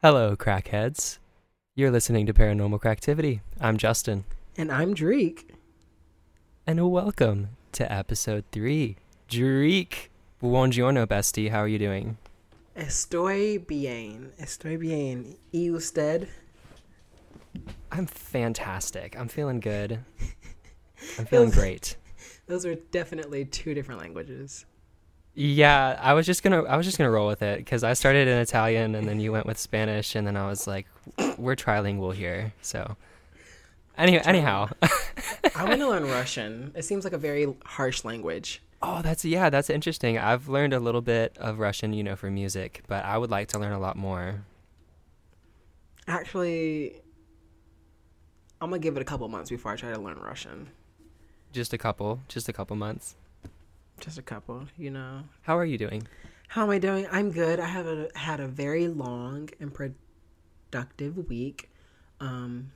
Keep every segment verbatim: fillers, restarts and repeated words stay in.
Hello, crackheads. You're listening to Paranormal Cracktivity. I'm Justin. And I'm Dreek. And welcome to episode three. Dreek, buongiorno, bestie. How are you doing? Estoy bien. Estoy bien. ¿Y usted? I'm fantastic. I'm feeling good. I'm feeling great. Those are definitely two different languages. Yeah, I was just gonna I was just gonna roll with it because I started in Italian and then you went with Spanish and then I was like, we're trilingual here. So, anyway, anyhow, I want to learn Russian. It seems like a very harsh language. Oh, that's yeah, that's interesting. I've learned a little bit of Russian, you know, for music, but I would like to learn a lot more. Actually, I'm gonna give it a couple months before I try to learn Russian. Just a couple, just a couple months. Just a couple, you know. How are you doing? How am I doing? I'm good. I have a, had a very long and productive week. Um,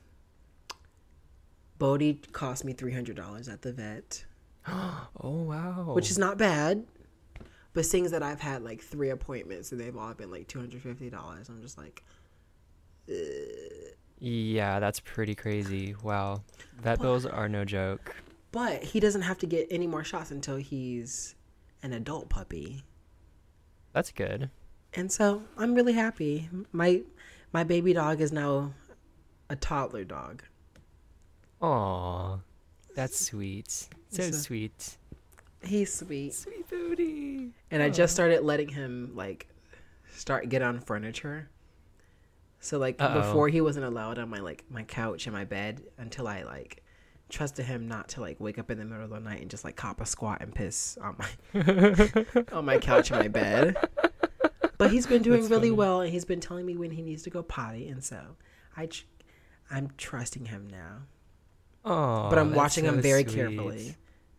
Bodhi cost me three hundred dollars at the vet. Oh, wow. Which is not bad. But seeing that I've had like three appointments and they've all been like two hundred fifty dollars, I'm just like, ugh. Yeah, that's pretty crazy. Wow. Vet But- bills are no joke. But he doesn't have to get any more shots until he's an adult puppy. That's good. And so I'm really happy. My my baby dog is now a toddler dog. Aw, that's sweet. So So- sweet. He's sweet. Sweet booty. And I just started letting him like start get on furniture. So like Uh-oh. before he wasn't allowed on my like my couch and my bed until I like trusted him not to like wake up in the middle of the night and just like cop a squat and piss on my on my couch and my bed. But he's been doing That's really funny. well, and he's been telling me when he needs to go potty, and so I tr- I'm trusting him now. Aw, But I'm that's watching him so very sweet. carefully.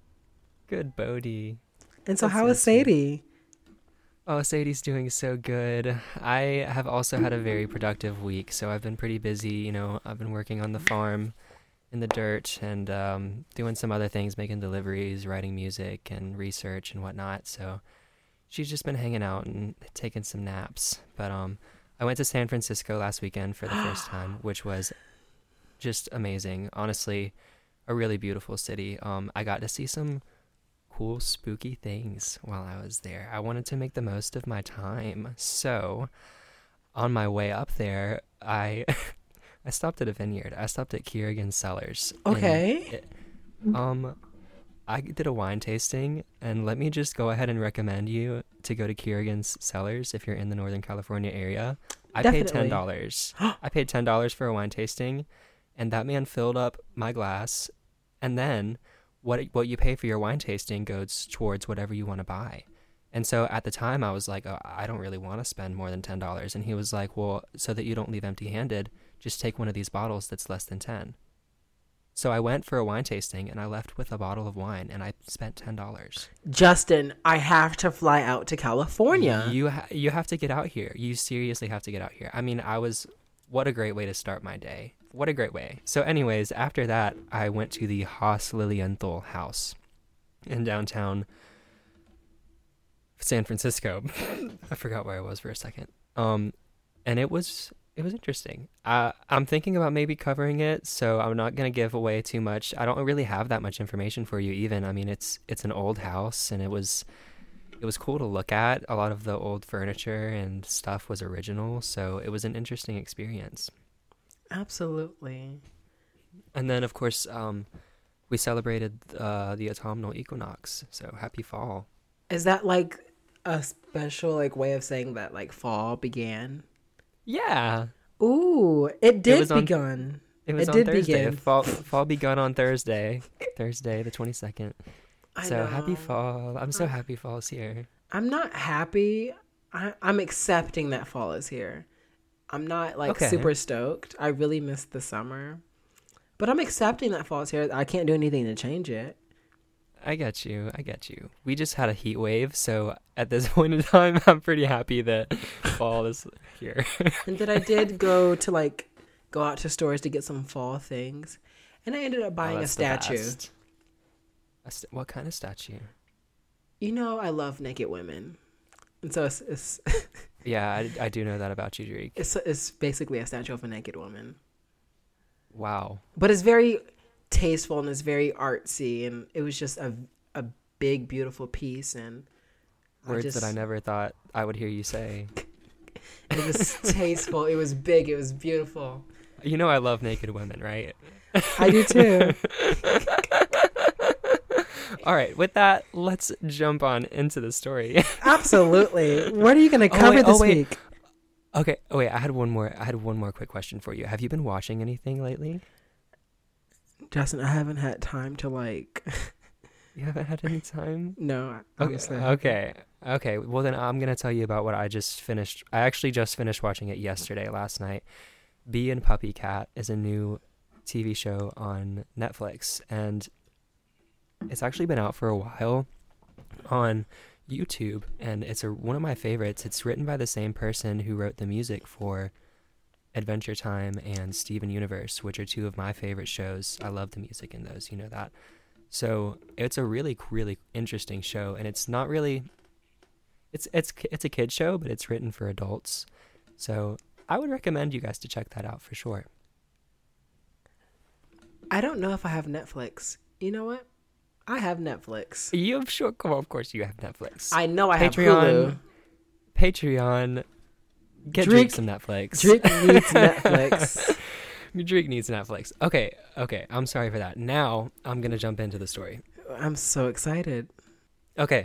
Good Bodhi. And so That's how so is Sadie? Oh, Sadie's doing so good. I have also had a very productive week, so I've been pretty busy. You know, I've been working on the farm in the dirt and um, doing some other things, making deliveries, writing music and research and whatnot. So she's just been hanging out and taking some naps. But um, I went to San Francisco last weekend for the first time, which was just amazing. Honestly, a really beautiful city. Um, I got to see some cool spooky things while I was there. I wanted to make the most of my time. So on my way up there, I I stopped at a vineyard. I stopped at Kierrigan Cellars. and Okay. it- um I did a wine tasting, and let me just go ahead and recommend you to go to Kierrigan's Cellars if you're in the Northern California area. I paid Definitely. ten dollars. I paid ten dollars for a wine tasting, and that man filled up my glass, and then what what you pay for your wine tasting goes towards whatever you want to buy. And so at the time I was like, oh, I don't really want to spend more than ten dollars. And he was like, well, so that you don't leave empty-handed, just take one of these bottles that's less than ten. So I went for a wine tasting and I left with a bottle of wine and I spent ten dollars. Justin, I have to fly out to California. You ha- you have to get out here. You seriously have to get out here. I mean, I was what a great way to start my day. What a great way. So anyways, after that, I went to the Haas Lilienthal house in downtown San Francisco. I forgot where I was for a second. Um, and it was it was interesting. Uh, I'm thinking about maybe covering it, so I'm not gonna give away too much. I don't really have that much information for you, even. I mean, it's it's an old house, and it was it was cool to look at. A lot of the old furniture and stuff was original, so it was an interesting experience. Absolutely. And then, of course, um, we celebrated uh, the autumnal equinox. So happy fall. Is that like a special like way of saying that like fall began? Yeah, Ooh, it did was on- begun. it was It on did Thursday. begin. Fall fall begun on Thursday, Thursday the twenty second. I So happy know. fall! I'm so happy fall's here. I'm not happy. I, I'm accepting that fall is here. I'm not like Okay. super stoked. I really missed the summer. But I'm accepting that fall is here. I can't do anything to change it. I get you. I get you. We just had a heat wave, so at this point in time, I'm pretty happy that fall is here. And then I did go to like go out to stores to get some fall things. And I ended up buying Oh, a that's the statue. best. A st- what kind of statue? You know, I love naked women. And so it's, it's Yeah, I, I do know that about you, Drake. It's it's basically a statue of a naked woman, Wow. but it's very tasteful and it's very artsy, and it was just a a big beautiful piece, and I Words just, that I never thought I would hear you say. It was tasteful. It was big. It was beautiful. You know I love naked women, right? I do too. All right, with that, let's jump on into the story. Absolutely. What are you going to Oh, cover wait, oh, this wait. week? Okay, oh wait, I had one more I had one more quick question for you. Have you been watching anything lately? Justin, I haven't had time to like. You haven't had any time? No, Okay, honestly. okay. Okay. Well, then I'm going to tell you about what I just finished. I actually just finished watching it yesterday, last night. Bee and Puppy Cat is a new T V show on Netflix, and it's actually been out for a while on YouTube, and it's a, one of my favorites. It's written by the same person who wrote the music for Adventure Time and Steven Universe, which are two of my favorite shows. I love the music in those, you know that. So it's a really, really interesting show, and it's not really, it's it's it's a kid show, but it's written for adults. So I would recommend you guys to check that out for sure. I don't know if I have Netflix. You know what? I have Netflix. You have sure, well, of course you have Netflix. I know I Patreon, have Hulu. Patreon, get Drake- Drake some Netflix. Drake needs Netflix. Drake needs Netflix. Okay, okay. I'm sorry for that. Now I'm gonna jump into the story. I'm so excited. Okay.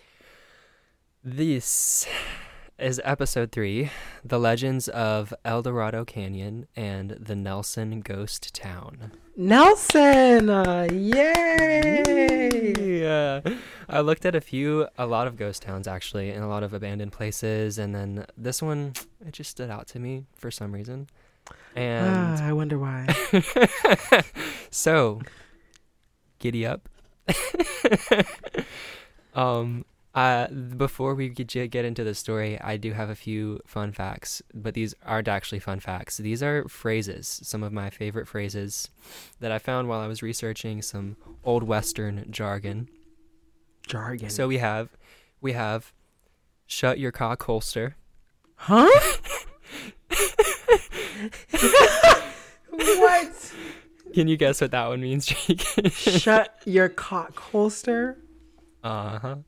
This is episode three, The Legends of El Dorado Canyon and the Nelson Ghost Town. Nelson! Uh, yay! Yeah. I looked at a few, a lot of ghost towns actually, and a lot of abandoned places, and then this one, it just stood out to me for some reason. And Ah, I wonder why. so, giddy up. um, uh, before we get get into the story, I do have a few fun facts, but these aren't actually fun facts. These are phrases, some of my favorite phrases that I found while I was researching some old Western jargon. Jargon. So we have, we have, shut your cock holster. Huh? What? Can you guess what that one means, Jake? Shut your cock holster? Uh-huh.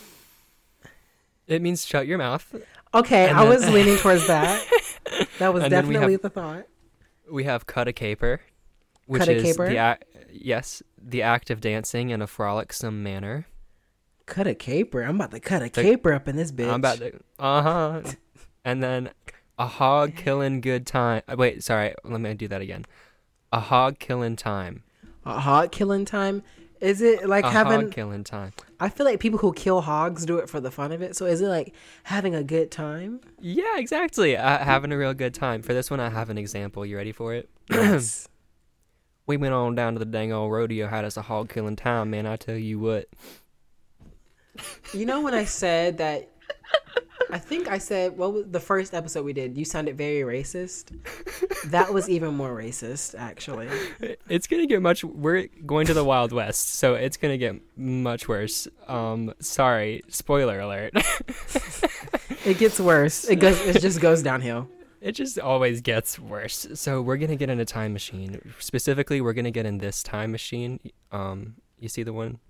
It means shut your mouth. Okay, And I then- was leaning towards that. That was And then we definitely have- the thought. We have cut a caper, which Cut a is caper? the act, yes, the act of dancing in a frolicsome manner. Cut a caper. I'm about to cut a The- caper up in this bitch. I'm about to, uh-huh. And then a hog killing good time. uh, Wait, sorry, let me do that again. A hog killing time. A hog killing time? Is it like a having... hog killing time. I feel like people who kill hogs do it for the fun of it. So is it like having a good time? Yeah, exactly. Uh, having a real good time. For this one, I have an example. You ready for it? Yes. We went on down to the dang old rodeo, had us a hog killing time, man. I tell you what. You know when I said that, I think I said, what was the first episode we did? You sounded very racist. That was even more racist, actually. It's gonna get much. We're going to the Wild West, so it's gonna get much worse. Um, sorry, spoiler alert. It gets worse. It goes. It just goes downhill. It just always gets worse. So we're gonna get in a time machine. Specifically, we're gonna get in this time machine. Um, you see the one?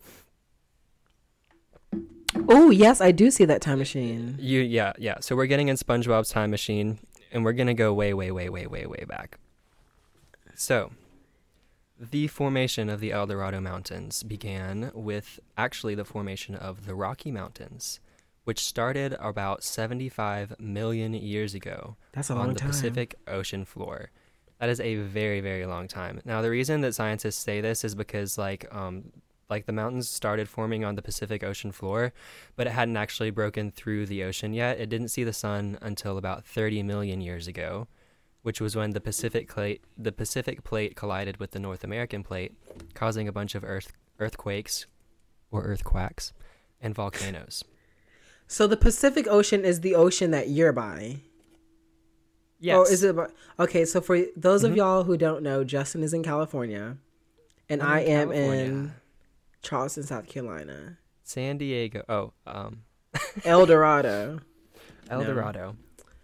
Oh yes, I do see that time machine. You yeah yeah. So we're getting in SpongeBob's time machine, and we're gonna go way way way way way way back. So, the formation of the El Dorado Mountains began with actually the formation of the Rocky Mountains, which started about seventy-five million years ago That's a on long the time. Pacific Ocean floor. That is a very, very long time. Now, the reason that scientists say this is because, like, um, like the mountains started forming on the Pacific Ocean floor, but it hadn't actually broken through the ocean yet. It didn't see the sun until about thirty million years ago, which was when the Pacific plate, the Pacific plate collided with the North American plate, causing a bunch of earth earthquakes, or earthquakes, and volcanoes. So the Pacific Ocean is the ocean that you're by. Yes. Or is it? By, okay, so for those of Mhm. y'all who don't know, Justin is in California, and I'm I in am California. in Charleston, South Carolina. San Diego. Oh, um, El Dorado. El No. Dorado.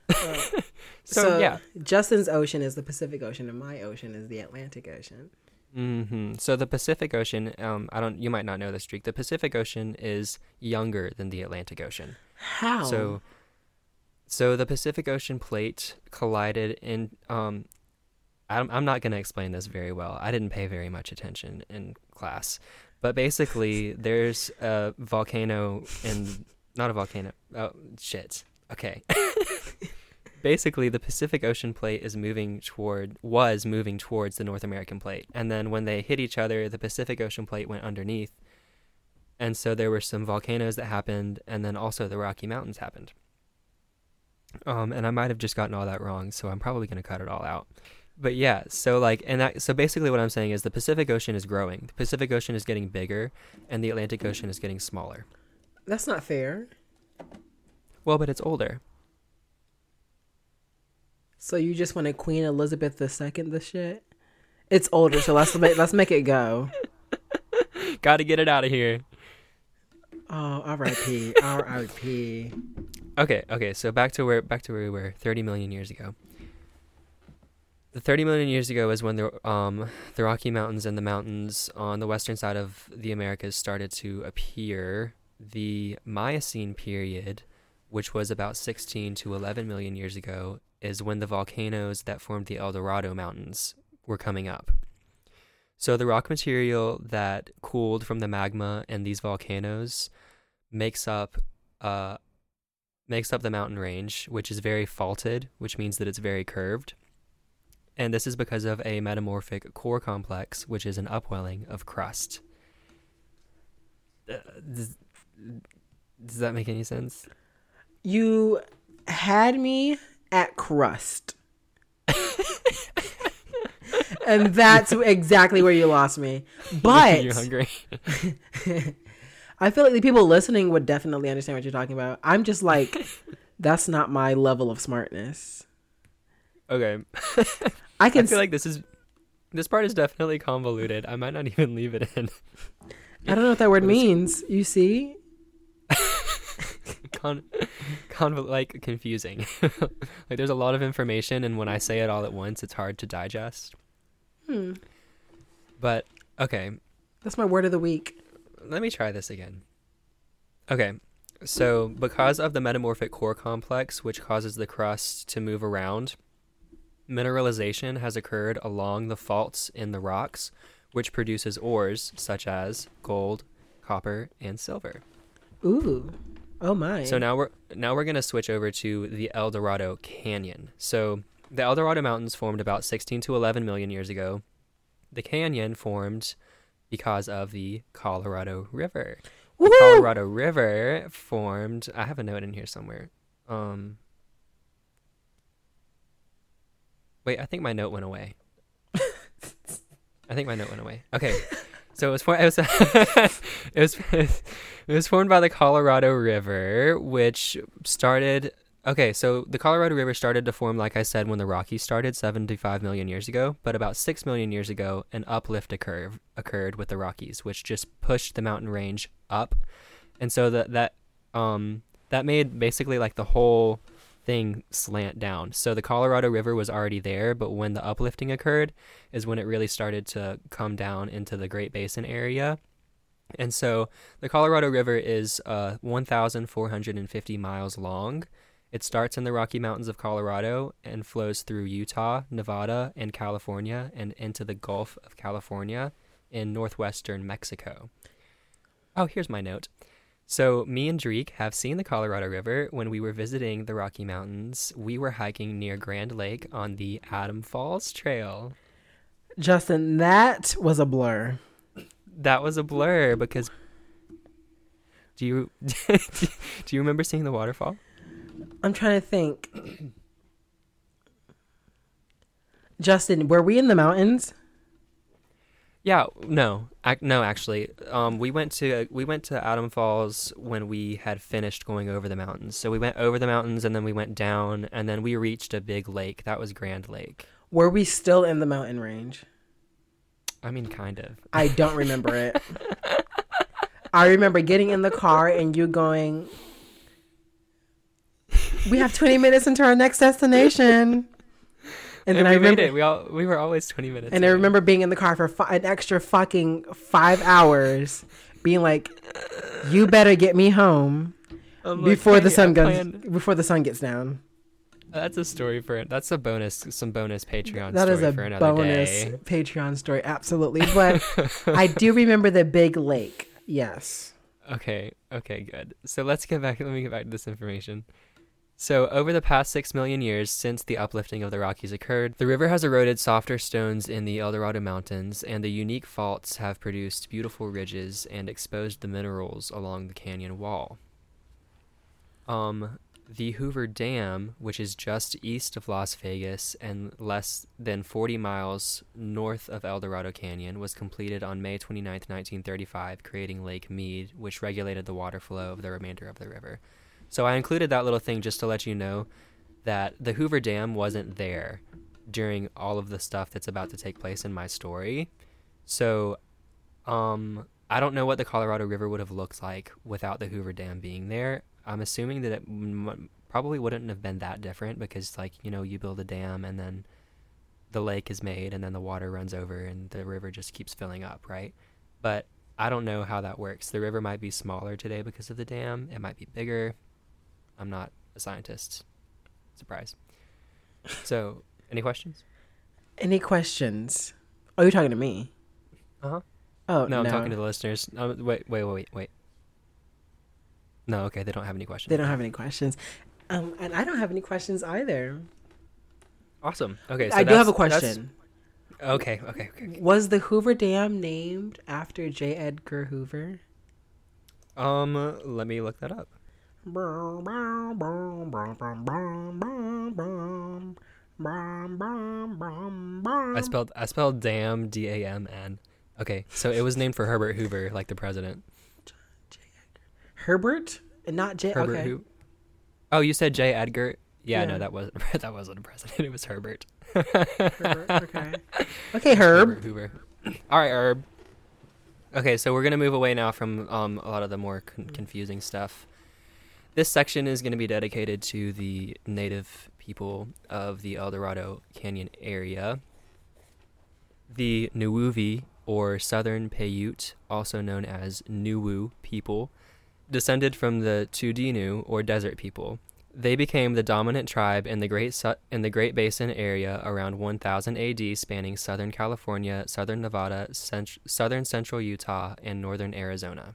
Uh, So, so yeah. Justin's ocean is the Pacific Ocean, and my ocean is the Atlantic Ocean. hmm So the Pacific Ocean, um, I don't, you might not know this, Streak. The Pacific Ocean is younger than the Atlantic Ocean. How? So, so the Pacific Ocean plate collided in. Um, I'm I'm not gonna explain this very well. I didn't pay very much attention in class, but basically, there's a volcano in, not a volcano. Oh shit. Okay. Basically, the Pacific Ocean plate is moving toward, was moving towards the North American plate. And then when they hit each other, the Pacific Ocean plate went underneath. And so there were some volcanoes that happened, and then also the Rocky Mountains happened. Um, and I might have just gotten all that wrong, so I'm probably going to cut it all out. But yeah, so like, and that, so basically what I'm saying is the Pacific Ocean is growing. The Pacific Ocean is getting bigger, and the Atlantic Ocean is getting smaller. That's not fair. Well, but it's older. So you just wanted Queen Elizabeth the Second the shit? It's older, so let's make, let's make it go. Got to get it out of here. Oh, R I P R I P Okay, okay. So back to where back to where we were thirty million years ago. The thirty million years ago is when the um the Rocky Mountains and the mountains on the western side of the Americas started to appear. The Miocene period, which was about sixteen to eleven million years ago, is when the volcanoes that formed the El Dorado Mountains were coming up. So the rock material that cooled from the magma and these volcanoes makes up uh makes up the mountain range, which is very faulted, which means that it's very curved. And this is because of a metamorphic core complex, which is an upwelling of crust. Uh, does, does that make any sense? You had me at crust. And that's exactly where you lost me. But You're hungry. I feel like the people listening would definitely understand what you're talking about. I'm just like, that's not my level of smartness. Okay. I can I feel like this is this part is definitely convoluted. I might not even leave it in. I don't know what that word means. You see? Con, convol like confusing. Like there's a lot of information, and when I say it all at once, it's hard to digest. Hmm. But okay, That's my word of the week. let me try this again. Okay, so because of the metamorphic core complex, which causes the crust to move around, mineralization has occurred along the faults in the rocks, which produces ores such as gold, copper, and silver. Ooh. Oh my. So now we're now we're gonna switch over to the El Dorado Canyon. So the El Dorado Mountains formed about sixteen to eleven million years ago. The canyon formed because of the Colorado River. The Woo-hoo! Colorado River formed. I have a note in here somewhere. Um. Wait, I think my note went away. I think my note went away. Okay. So it was, for, it, was it was it was formed by the Colorado River, which started. Okay, so the Colorado River started to form, like I said, when the Rockies started seventy-five million years ago. But about six million years ago, an uplift occurred occurred with the Rockies, which just pushed the mountain range up, and so that that um that made basically like the whole thing slant down. So the Colorado River was already there, but when the uplifting occurred is when it really started to come down into the Great Basin area. And so the Colorado River is uh, one thousand four hundred fifty miles long. It starts in the Rocky Mountains of Colorado and flows through Utah, Nevada, and California and into the Gulf of California in northwestern Mexico. Oh, here's my note. So me and Dreek have seen the Colorado River when we were visiting the Rocky Mountains. We were hiking near Grand Lake on the Adam Falls Trail. Justin, that was a blur. That was a blur because do you do you remember seeing the waterfall? I'm trying to think. Justin, were we in the mountains? Yeah, no, I, no. Actually, um, we went to we went to Adam Falls when we had finished going over the mountains. So we went over the mountains and then we went down and then we reached a big lake. That was Grand Lake. Were we still in the mountain range? I mean, kind of. I don't remember it. I remember getting in the car and you going, We have twenty minutes into our next destination. And, and then we I remember, made it. We all we were always twenty minutes. And away. I remember being in the car for fi- an extra fucking five hours, being like, "You better get me home I'm before like, hey, the sun goes before the sun gets down." That's a story for that's a bonus, some bonus Patreon. That story is a for another bonus day. Patreon story, absolutely. But I do remember the big lake. Yes. Okay. Okay. Good. So let's get back. Let me get back to this information. So, over the past six million years since the uplifting of the Rockies occurred, the river has eroded softer stones in the El Dorado Mountains, and the unique faults have produced beautiful ridges and exposed the minerals along the canyon wall. Um, the Hoover Dam, which is just east of Las Vegas and less than forty miles north of El Dorado Canyon, was completed on May twenty-ninth, nineteen thirty-five, creating Lake Mead, which regulated the water flow of the remainder of the river. So I included that little thing just to let you know that the Hoover Dam wasn't there during all of the stuff that's about to take place in my story. So um, I don't know what the Colorado River would have looked like without the Hoover Dam being there. I'm assuming that it m- probably wouldn't have been that different because, like, you know, you build a dam and then the lake is made and then the water runs over and the river just keeps filling up, right? But I don't know how that works. The river might be smaller today because of the dam. It might be bigger. I'm not a scientist. Surprise. So, any questions? Any questions? Oh, you're talking to me? Uh-huh. Oh, no. No, I'm talking to the listeners. Um, wait, wait, wait, wait. No, okay, they don't have any questions. They don't have any questions. Um, and I don't have any questions either. Awesome. Okay, so I do have a question. Okay, okay, okay, okay. Was the Hoover Dam named after J. Edgar Hoover? Um, let me look that up. I spelled I spelled dam D A M N. Okay, so it was named for Herbert Hoover, like the president. Herbert, and not J. Herbert okay. Who? Oh, you said J. Edgar. Yeah, yeah. no, that wasn't that wasn't a president. It was Herbert. Herbert. Okay. Okay, Herb. Herbert Hoover. All right, Herb. Okay, so we're gonna move away now from um a lot of the more con- confusing stuff. This section is going to be dedicated to the native people of the El Dorado Canyon area. The Nuwuvi, or Southern Paiute, also known as Nuwu people, descended from the Tudinu, or desert people. They became the dominant tribe in the Great Su- in the Great Basin area around one thousand A D, spanning southern California, southern Nevada, cent- southern central Utah, and northern Arizona.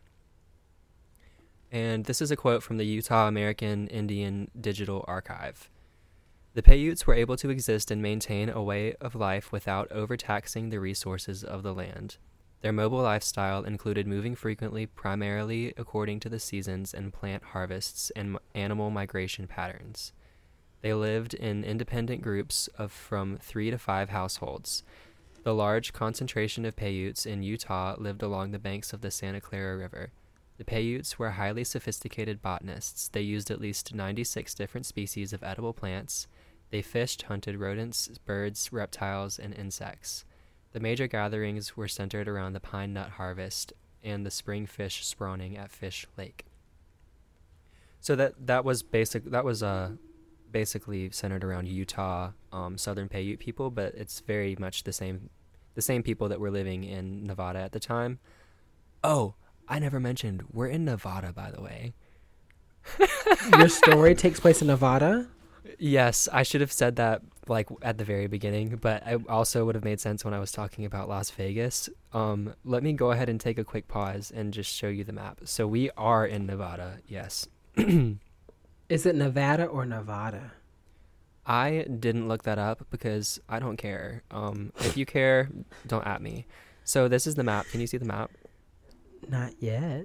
And this is a quote from the Utah American Indian Digital Archive. The Paiutes were able to exist and maintain a way of life without overtaxing the resources of the land. Their mobile lifestyle included moving frequently, primarily according to the seasons and plant harvests and animal migration patterns. They lived in independent groups of from three to five households. The large concentration of Paiutes in Utah lived along the banks of the Santa Clara River. The Paiutes were highly sophisticated botanists. They used at least ninety-six different species of edible plants. They fished, hunted rodents, birds, reptiles, and insects. The major gatherings were centered around the pine nut harvest and the spring fish spawning at Fish Lake. So that that was basic. That was uh, basically centered around Utah, um, Southern Paiute people, but it's very much the same, the same people that were living in Nevada at the time. Oh. I never mentioned, we're in Nevada, by the way. Your story takes place in Nevada? Yes, I should have said that like at the very beginning, but it also would have made sense when I was talking about Las Vegas. Um, let me go ahead and take a quick pause and just show you the map. So we are in Nevada, yes. Is it Nevada or Nevada? I didn't look that up because I don't care. Um, if you care, don't at me. So this is the map. Can you see the map? Not yet.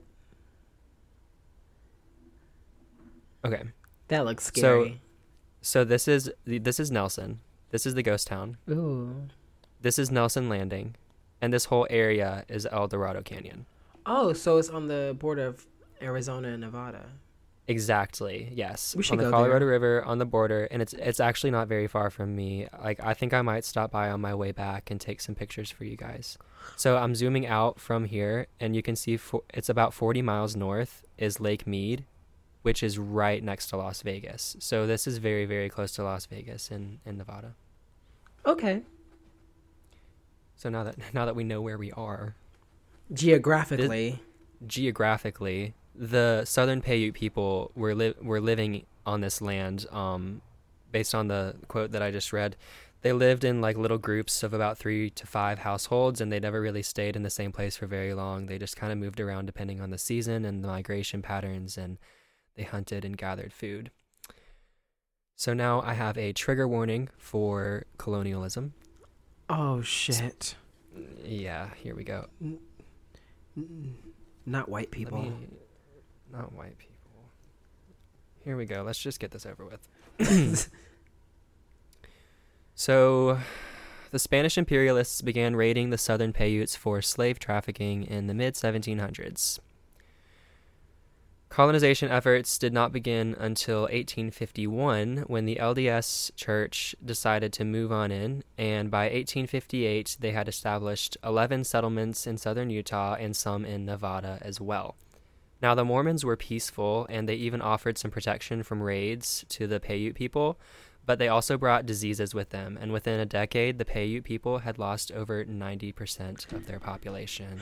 Okay. That looks scary. So, so this is this is Nelson. This is the ghost town. Ooh. This is Nelson Landing, and this whole area is El Dorado Canyon. Oh, so it's on the border of Arizona and Nevada. Exactly. Yes. We should on the go Colorado there. River, on the border, and it's it's actually not very far from me. Like I think I might stop by on my way back and take some pictures for you guys. So I'm zooming out from here, and you can see fo- it's about forty miles north is Lake Mead, which is right next to Las Vegas. So this is very, very close to Las Vegas in, in Nevada. Okay. So now that now that we know where we are, Geographically, this, geographically, the Southern Paiute people were li- were living on this land. Um, based on the quote that I just read, they lived in like little groups of about three to five households, and they never really stayed in the same place for very long. They just kind of moved around depending on the season and the migration patterns, and they hunted and gathered food. So now I have a trigger warning for colonialism. oh shit! Yeah, here we go. N- n- not white people. Let me- not white people. Here we go. Let's just get this over with. So, the Spanish imperialists began raiding the southern Paiutes for slave trafficking in the mid seventeen hundreds. Colonization efforts did not begin until eighteen fifty-one, when the L D S Church decided to move on in, and by eighteen fifty-eight they had established eleven settlements in southern Utah and some in Nevada as well. Now, the Mormons were peaceful, and they even offered some protection from raids to the Paiute people, but they also brought diseases with them, and within a decade, the Paiute people had lost over ninety percent of their population.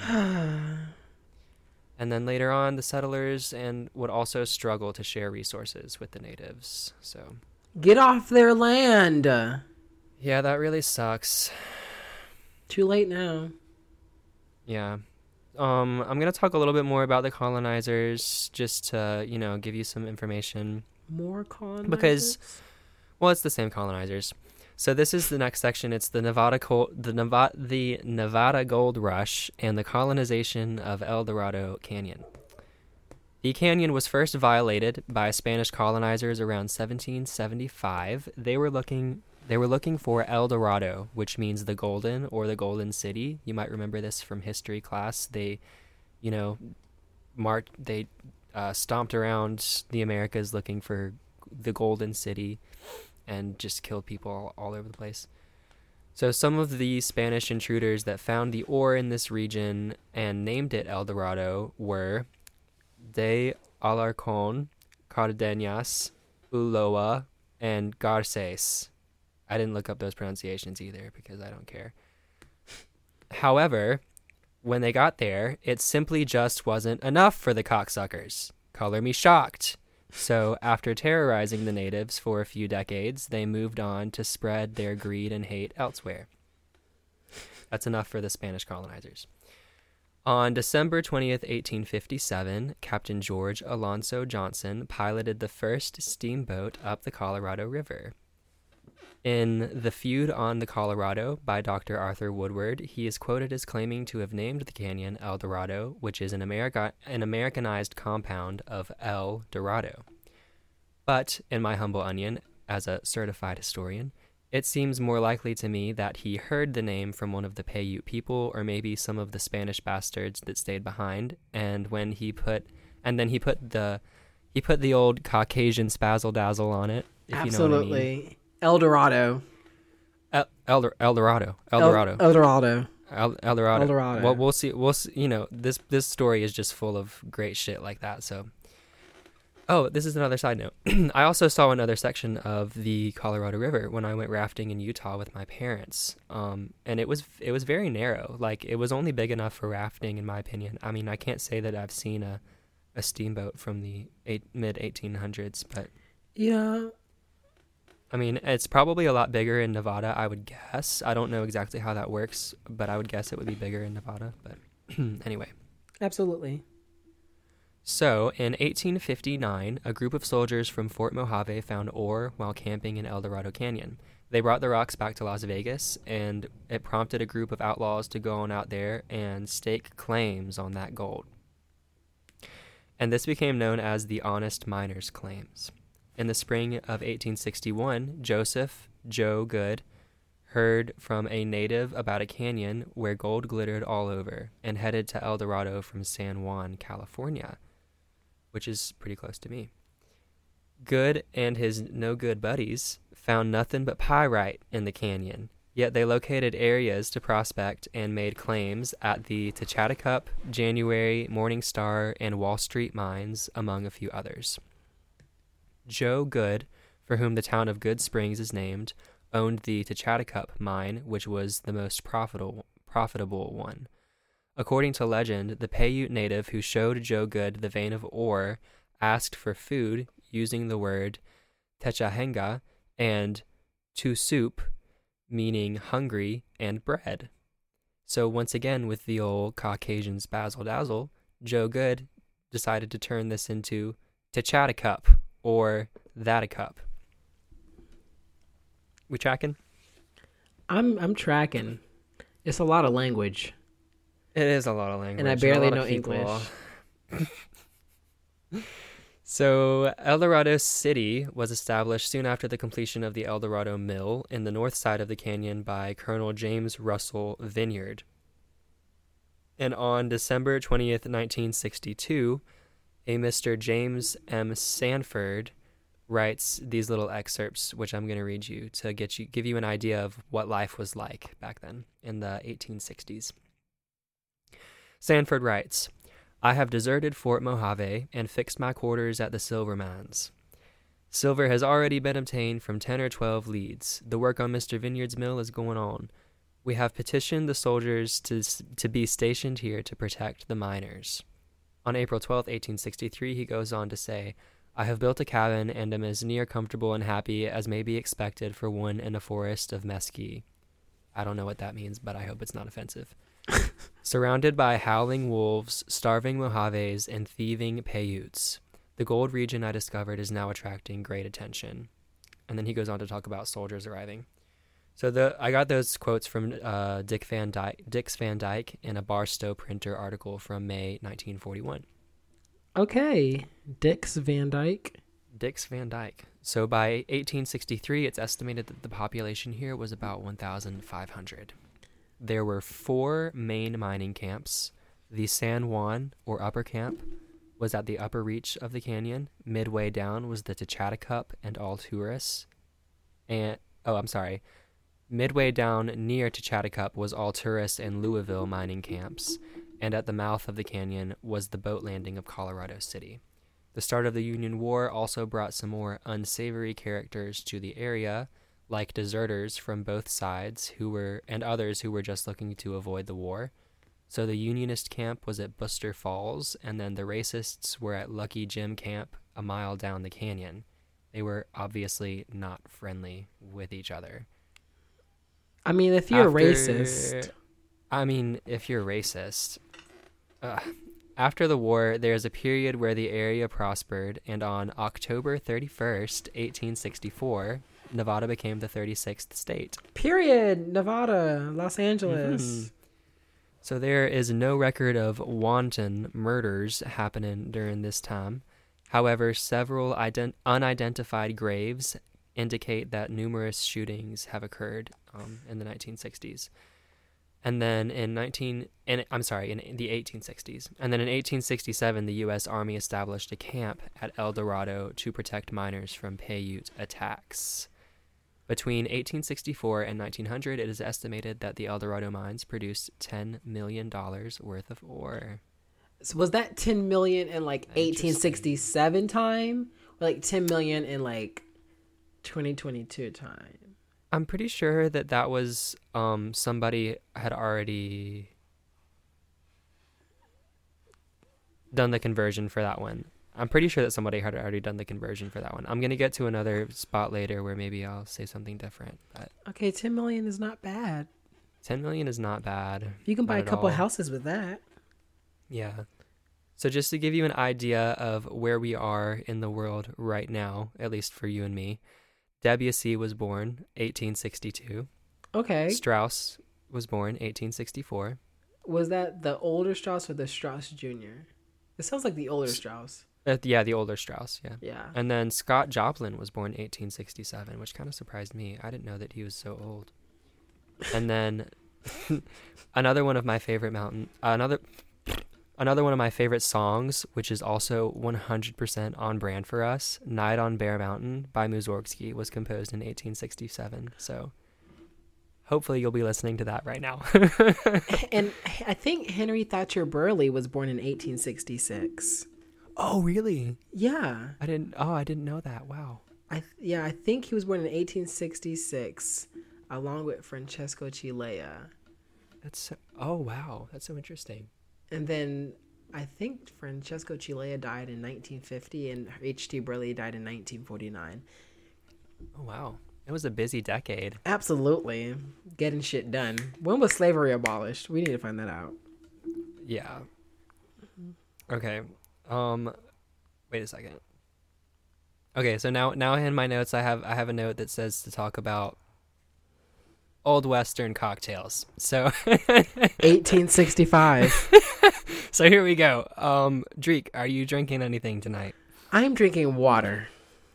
And then later on, the settlers and would also struggle to share resources with the natives. So, Get off their land. yeah, that really sucks. Too late now. Yeah. Um, I'm going to talk a little bit more about the colonizers, just to, you know, give you some information. More colonizers? Because, well, it's the same colonizers. So this is the next section. It's the Nevada Col- the Nevada the Nevada Gold Rush and the colonization of El Dorado Canyon. The canyon was first violated by Spanish colonizers around seventeen seventy-five. They were looking they were looking for El Dorado, which means the golden or the golden city. You might remember this from history class. They, you know, marked they uh, stomped around the Americas looking for the golden city, and just killed people all, all over the place. So some of the Spanish intruders that found the ore in this region and named it El Dorado were De Alarcón, Cardenas, Ulloa, and Garces. I didn't look up those pronunciations either because I don't care. However, when they got there, it simply just wasn't enough for the cocksuckers. Color me shocked. So after terrorizing the natives for a few decades, they moved on to spread their greed and hate elsewhere. That's enough for the Spanish colonizers. On December twentieth, eighteen fifty-seven, Captain George Alonso Johnson piloted the first steamboat up the Colorado River. In The Feud on the Colorado by Doctor Arthur Woodward, he is quoted as claiming to have named the canyon El Dorado, which is an, America- an Americanized compound of El Dorado. But, in my humble onion, as a certified historian, it seems more likely to me that he heard the name from one of the Paiute people, or maybe some of the Spanish bastards that stayed behind, and when he put, and then he put the, he put the old Caucasian spazzle dazzle on it. If Absolutely. You know what I mean. El Dorado. El, El, El Dorado. El Dorado. El Dorado. El, El Dorado. El Dorado. Well, we'll see. We'll see. You know, this this story is just full of great shit like that. So, oh, this is another side note. I also saw another section of the Colorado River when I went rafting in Utah with my parents. Um, and it was it was very narrow. Like, it was only big enough for rafting, in my opinion. I mean, I can't say that I've seen a a steamboat from the eight, mid eighteen hundreds, but yeah. I mean, it's probably a lot bigger in Nevada, I would guess. I don't know exactly how that works, but I would guess it would be bigger in Nevada. But anyway. Absolutely. So, in eighteen fifty-nine, a group of soldiers from Fort Mojave found ore while camping in El Dorado Canyon. They brought the rocks back to Las Vegas, and it prompted a group of outlaws to go on out there and stake claims on that gold. And this became known as the Honest Miners' Claims. In the spring of eighteen sixty-one, Joseph Joe Good heard from a native about a canyon where gold glittered all over and headed to El Dorado from San Juan, California, which is pretty close to me. Good and his no-good buddies found nothing but pyrite in the canyon, yet they located areas to prospect and made claims at the Tachatacup, January, Morning Star, and Wall Street mines, among a few others. Joe Good, for whom the town of Good Springs is named, owned the Tachatacup mine, which was the most profitable profitable one. According to legend, the Paiute native who showed Joe Good the vein of ore asked for food using the word techahenga and to soup, meaning hungry, and bread. So once again, with the old Caucasians bazzle dazzle, Joe Good decided to turn this into Tachatacup or that a cup. We tracking? I'm I'm tracking. It's a lot of language. It is a lot of language. And I barely know English. So El Dorado City was established soon after the completion of the El Dorado Mill in the north side of the canyon by Colonel James Russell Vineyard. And on December twentieth, nineteen sixty-two, a Mister James M. Sanford writes these little excerpts, which I'm going to read you to get you give you an idea of what life was like back then in the eighteen sixties. Sanford writes, I have deserted Fort Mojave and fixed my quarters at the silver mines. Silver has already been obtained from ten or twelve leads. The work on Mister Vineyard's mill is going on. We have petitioned the soldiers to, to be stationed here to protect the miners. On April twelfth, eighteen sixty-three, he goes on to say, I have built a cabin and am as near comfortable and happy as may be expected for one in a forest of mesquite. I don't know what that means, but I hope it's not offensive. Surrounded by howling wolves, starving Mojaves, and thieving Paiutes, the gold region I discovered is now attracting great attention. And then he goes on to talk about soldiers arriving. So the I got those quotes from uh, Dick Van Dyke, Dix Van Dyke in a Barstow Printer article from May nineteen forty-one. Okay, Dix Van Dyke. Dix Van Dyke. So by eighteen sixty-three, it's estimated that the population here was about one thousand five hundred. There were four main mining camps. The San Juan, or Upper Camp, was at the upper reach of the canyon. Midway down was the Tachatacup and Alturas. And, oh, I'm sorry. Midway down near Tachatacup was Alturas and Louisville mining camps. And at the mouth of the canyon was the boat landing of Colorado City. The start of the Union War also brought some more unsavory characters to the area, like deserters from both sides who were and others who were just looking to avoid the war. So the Unionist camp was at Buster Falls, and then the racists were at Lucky Jim Camp a mile down the canyon. They were obviously not friendly with each other. I mean, if you're After, racist... I mean, if you're racist... Uh, after the war, there is a period where the area prospered, and on October thirty-first, eighteen sixty-four... Nevada became the thirty-sixth state. Period. Nevada, Los Angeles. Mm-hmm. So there is no record of wanton murders happening during this time. However, several ident- unidentified graves indicate that numerous shootings have occurred um, in the nineteen sixties. And then in nineteen, in, I'm sorry, in the eighteen sixties. And then in eighteen sixty-seven, the U S Army established a camp at El Dorado to protect miners from Paiute attacks. Between eighteen sixty-four and nineteen hundred, it is estimated that the El Dorado mines produced ten million dollars worth of ore. So was that ten million in like eighteen sixty-seven time? Or like ten million in like twenty twenty-two time? I'm pretty sure that that was um, somebody had already done the conversion for that one. I'm pretty sure that somebody had already done the conversion for that one. I'm going to get to another spot later where maybe I'll say something different. But okay, ten million is not bad. ten million is not bad. You can buy a couple all. houses with that. Yeah. So just to give you an idea of where we are in the world right now, at least for you and me, Debussy was born eighteen sixty-two. Okay. Strauss was born eighteen sixty-four. Was that the older Strauss or the Strauss Junior? It sounds like the older Strauss. Uh, yeah, the older Strauss, yeah. Yeah. And then Scott Joplin was born eighteen sixty-seven, which kind of surprised me. I didn't know that he was so old. And then another one of my favorite mountain, uh, another another one of my favorite songs, which is also one hundred percent on brand for us, Night on Bear Mountain by Mussorgsky, was composed in eighteen sixty-seven. So hopefully you'll be listening to that right now. And I think Henry Thatcher Burley was born in eighteen sixty-six. Oh, really? Yeah. I didn't. Oh, I didn't know that. Wow. I th- yeah, I think he was born in eighteen sixty-six, along with Francesco Chilea. That's so, oh wow, that's so interesting. And then I think Francesco Chilea died in nineteen fifty, and H T Burley died in nineteen forty-nine. Oh wow, it was a busy decade. Absolutely, getting shit done. When was slavery abolished? We need to find that out. Yeah. Okay. Um, wait a second. Okay, so now now in my notes I have I have a note that says to talk about Old Western cocktails. So eighteen sixty-five. So here we go. Um, Dreek, are you drinking anything tonight? I'm drinking water.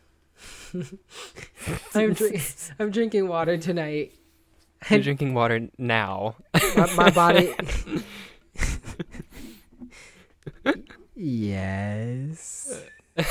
I'm drink I'm drinking water tonight. You're drinking water now. my, my body. Yes.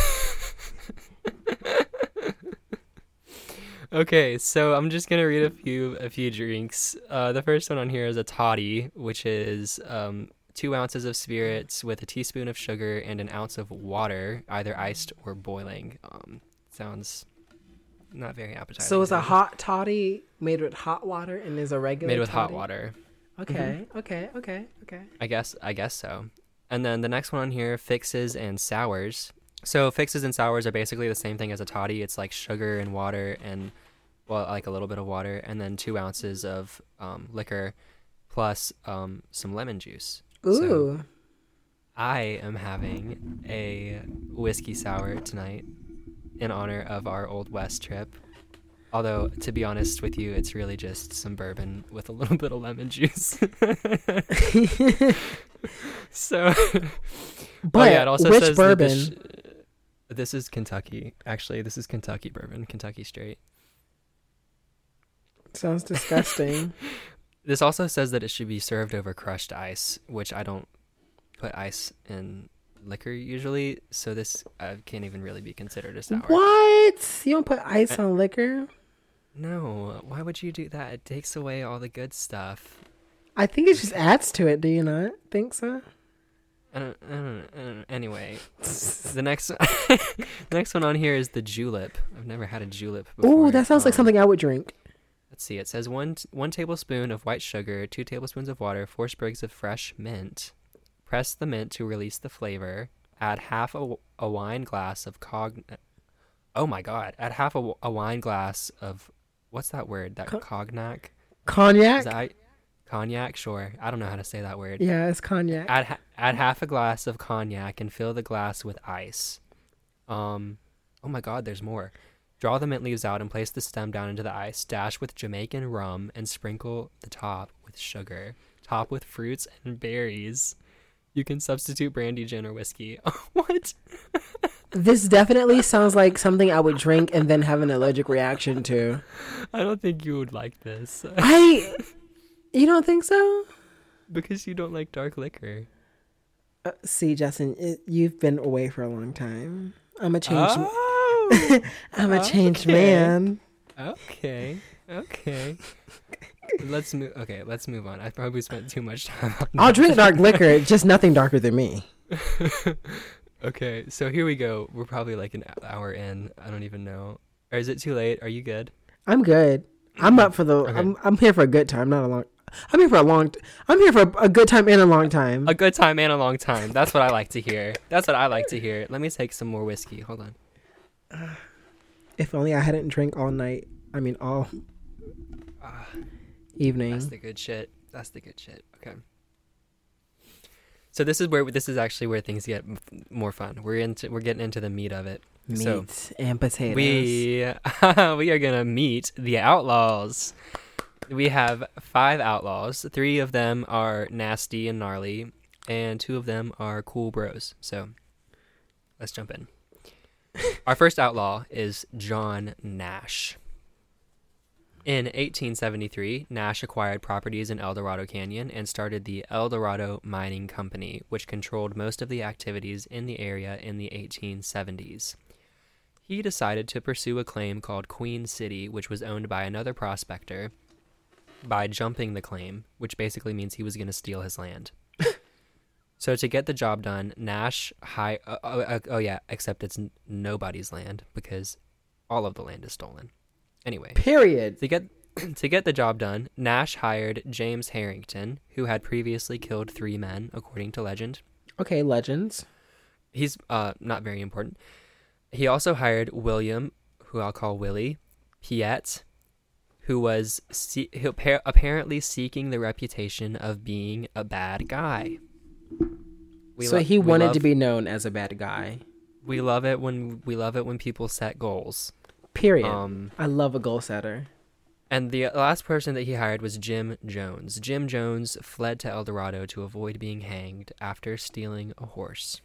Okay, so I'm just gonna read a few a few drinks. Uh, the first one on here is a toddy, which is um, two ounces of spirits with a teaspoon of sugar and an ounce of water, either iced or boiling. Um, sounds not very appetizing. So it's a hot toddy made with hot water, and there's a regular made with toddy? hot water. Okay, mm-hmm. okay, okay, okay. I guess I guess so. And then the next one on here, fixes and sours. So fixes and sours are basically the same thing as a toddy. It's like sugar and water and, well, like a little bit of water, and then two ounces of um, liquor plus um, some lemon juice. Ooh. So I am having a whiskey sour tonight in honor of our Old West trip. Although, to be honest with you, it's really just some bourbon with a little bit of lemon juice. So, but oh yeah, it also which says bourbon? This, this is Kentucky. Actually, this is Kentucky bourbon, Kentucky straight. Sounds disgusting. This also says that it should be served over crushed ice, which I don't put ice in liquor usually, so this uh, can't even really be considered a sour. What? You don't put ice I, on liquor? No. Why would you do that? It takes away all the good stuff. I think it just adds to it. Do you not think so? I don't, I don't, I don't, anyway, the next the next one on here is the julep. I've never had a julep before. Oh, that sounds um, like something I would drink. Let's see. It says one one tablespoon of white sugar, two tablespoons of water, four sprigs of fresh mint. Press the mint to release the flavor. Add half a, a wine glass of cog. Oh my God! Add half a, a wine glass of what's that word? That Co- cognac. Cognac. Is that, Cognac, sure. I don't know how to say that word. Yeah, it's cognac. Add ha- add half a glass of cognac and fill the glass with ice. Um, oh my God, there's more. Draw the mint leaves out and place the stem down into the ice. Dash with Jamaican rum and sprinkle the top with sugar. Top with fruits and berries. You can substitute brandy, gin, or whiskey. What? This definitely sounds like something I would drink and then have an allergic reaction to. I don't think you would like this. I... You don't think so? Because you don't like dark liquor. Uh, see, Justin, it, you've been away for a long time. I'm a changed. Oh, I'm a changed okay. man. Okay. Okay. Let's move. Okay, let's move on. I probably spent too much time on I'll that. drink dark liquor, just nothing darker than me. Okay, so here we go. We're probably like an hour in. I don't even know. Or is it too late? Are you good? I'm good. I'm up for the. Okay. I'm. I'm here for a good time, not a long. I'm here for a long. T- I'm here for a, a good time and a long time. A good time and a long time. That's what I like to hear. That's what I like to hear. Let me take some more whiskey. Hold on. Uh, if only I hadn't drank all night. I mean, all uh, evening. That's the good shit. That's the good shit. Okay. So this is where this is actually where things get more fun. We're into we're getting into the meat of it. Meat so and potatoes. We we are gonna meet the outlaws. We have five outlaws. Three of them are nasty and gnarly, and two of them are cool bros. So let's jump in. Our first outlaw is John Nash. In eighteen seventy-three, Nash acquired properties in El Dorado Canyon and started the El Dorado Mining Company, which controlled most of the activities in the area in the eighteen seventies. He decided to pursue a claim called Queen City, which was owned by another prospector, by jumping the claim, which basically means he was going to steal his land. So to get the job done, Nash hi- uh, oh, uh, oh yeah, except it's n- nobody's land because all of the land is stolen. Anyway, Period. to get to get the job done, Nash hired James Harrington, who had previously killed three men, according to legend. Okay, legends. He's uh not very important. He also hired William, who I'll call Willie, Piet, who was see- who appa- apparently seeking the reputation of being a bad guy. We so lo- he we wanted love- to be known as a bad guy. We love it when we love it when people set goals. Period. Um, I love a goal setter. and the last person that he hired was Jim Jones. Jim Jones fled to El Dorado to avoid being hanged after stealing a horse.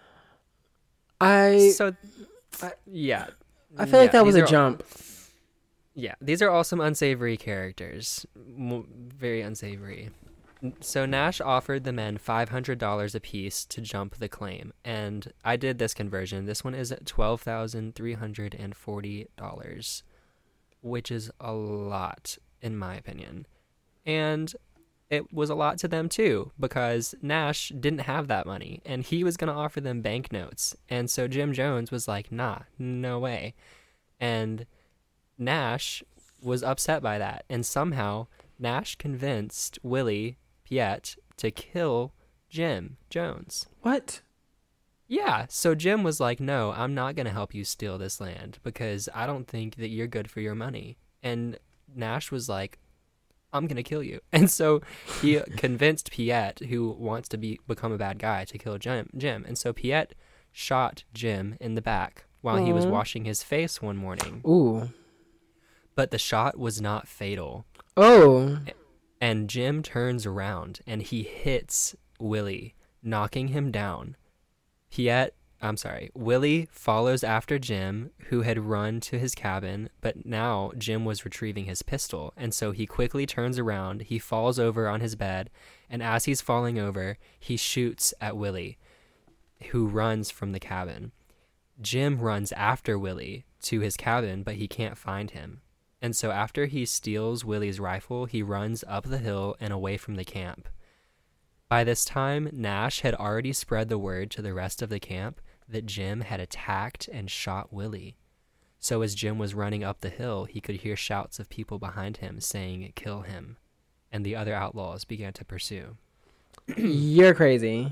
I So, I- yeah, I feel like Yeah, that was these a are all- jump. Yeah, these are all some unsavory characters. Mo- Very unsavory. N- So Nash offered the men five hundred dollars apiece to jump the claim, and I did this conversion. This one is twelve thousand three hundred forty dollars, which is a lot, in my opinion. And it was a lot to them, too, because Nash didn't have that money, and he was going to offer them banknotes. And so Jim Jones was like, nah, no way. And Nash was upset by that, and somehow Nash convinced Willie Piet to kill Jim Jones. What? Yeah, so Jim was like, no, I'm not going to help you steal this land because I don't think that you're good for your money. And Nash was like, I'm going to kill you. And so he convinced Piet, who wants to be become a bad guy, to kill Jim. Jim. And so Piet shot Jim in the back while he was Aw. washing his face one morning. Ooh. But the shot was not fatal. Oh. And Jim turns around and he hits Willie, knocking him down. Piet, I'm sorry, Willie follows after Jim, who had run to his cabin, but now Jim was retrieving his pistol. And so he quickly turns around, he falls over on his bed, and as he's falling over, he shoots at Willie, who runs from the cabin. Jim runs after Willie to his cabin, but he can't find him. And so after he steals Willie's rifle, he runs up the hill and away from the camp. By this time, Nash had already spread the word to the rest of the camp that Jim had attacked and shot Willie. So as Jim was running up the hill, he could hear shouts of people behind him saying, "Kill him." And the other outlaws began to pursue. You're crazy.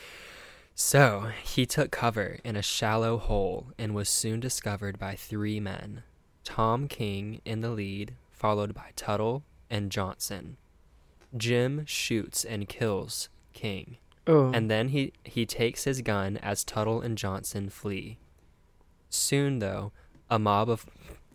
So he took cover in a shallow hole and was soon discovered by three men. Tom King in the lead, followed by Tuttle and Johnson. Jim shoots and kills King, Oh. and then he, he takes his gun as Tuttle and Johnson flee. Soon, though, a mob of...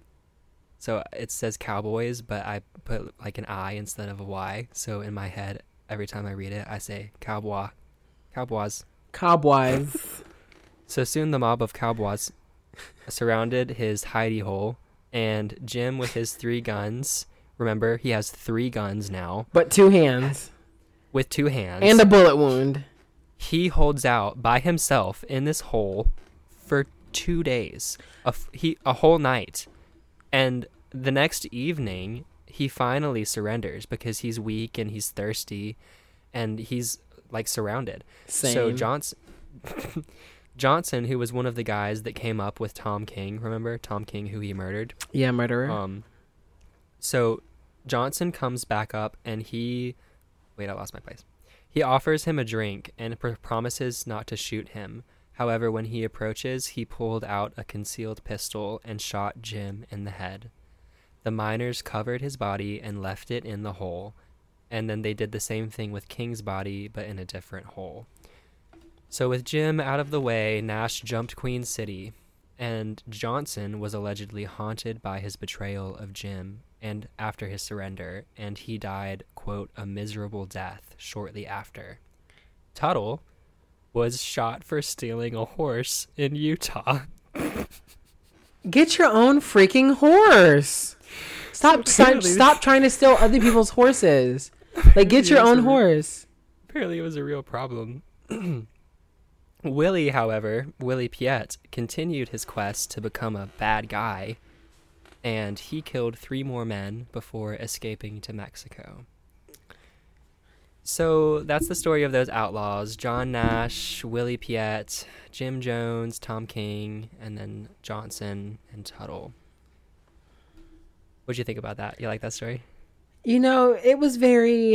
So it says cowboys, but I put like an I instead of a Y. So in my head, every time I read it, I say cowboy. Cowboys. Cowboys. So soon the mob of cowboys surrounded his hidey hole, and Jim with his three guns, remember, he has three guns now, But two hands. with two hands. And a bullet wound. He holds out by himself in this hole for two days, a, f- he, a whole night. And the next evening, he finally surrenders because he's weak and he's thirsty, and he's like surrounded. Same. So Johnson, Johnson, who was one of the guys that came up with Tom King, remember Tom King, who he murdered? Yeah, murderer. Um, so Johnson comes back up and he, wait, I lost my place. He offers him a drink and pr- promises not to shoot him. However, when he approaches, he pulled out a concealed pistol and shot Jim in the head. The miners covered his body and left it in the hole, and then they did the same thing with King's body, but in a different hole. So with Jim out of the way, Nash jumped Queen City, and Johnson was allegedly haunted by his betrayal of Jim and after his surrender, and he died, quote, a miserable death shortly after. Tuttle was shot for stealing a horse in Utah. Get your own freaking horse. Stop, stop, Apparently- stop trying to steal other people's horses. Like, get your Apparently own it's a- horse. Apparently it was a real problem. Willie, however, Willie Piet, continued his quest to become a bad guy, and he killed three more men before escaping to Mexico. So that's the story of those outlaws: John Nash, Willie Piet, Jim Jones, Tom King, and then Johnson and Tuttle. What'd you think about that? You like that story? You know, it was very...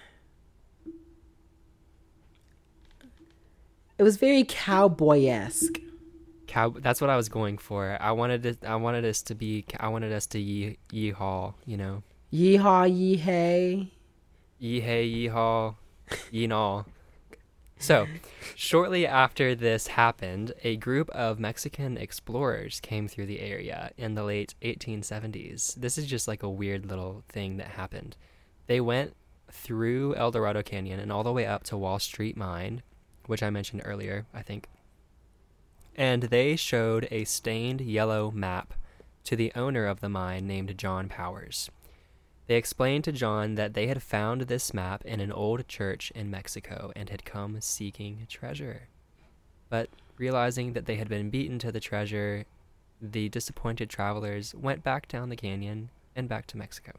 It was very cowboy-esque. Cow. That's what I was going for. I wanted it. I wanted us to be. I wanted us to yee yeehaw. You know. Yeehaw, yee-hey. Yee hey, yee haw, yee naw. So, shortly after this happened, a group of Mexican explorers came through the area in the late eighteen seventies. This is just like a weird little thing that happened. They went through El Dorado Canyon and all the way up to Wall Street Mine, which I mentioned earlier, I think. And they showed a stained yellow map to the owner of the mine named John Powers. They explained to John that they had found this map in an old church in Mexico and had come seeking treasure. But realizing that they had been beaten to the treasure, the disappointed travelers went back down the canyon and back to Mexico.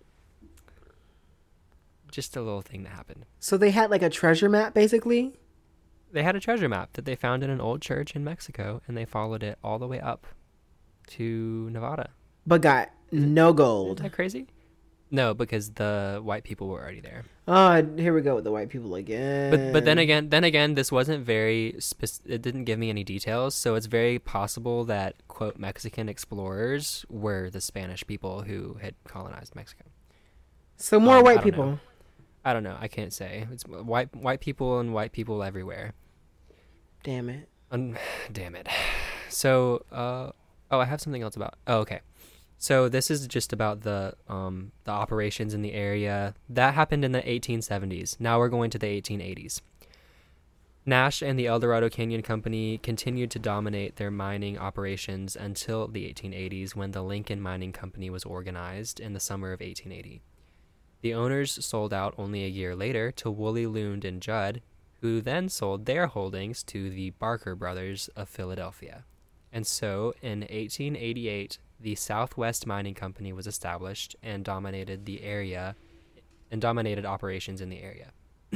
Just a little thing that happened. So they had like a treasure map, basically? They had a treasure map that they found in an old church in Mexico, and they followed it all the way up to Nevada. But got no gold. Isn't that crazy? No, because the white people were already there. Oh, here we go with the white people again. But but then again, then again, this wasn't very spec- it didn't give me any details, so it's very possible that quote Mexican explorers were the Spanish people who had colonized Mexico. So more um, white I people. Know. I don't know. I can't say. It's white white people and white people everywhere. Damn it. Um, damn it. So, uh, oh, I have something else about. Oh, okay. So this is just about the um, the operations in the area. That happened in the eighteen seventies. Now we're going to the eighteen eighties. Nash and the El Dorado Canyon Company continued to dominate their mining operations until the eighteen eighties, when the Lincoln Mining Company was organized in the summer of eighteen eighty. The owners sold out only a year later to Woolley, Lund, and Judd, who then sold their holdings to the Barker Brothers of Philadelphia. And so, in eighteen eighty-eight, the Southwest Mining Company was established and dominated the area and dominated operations in the area.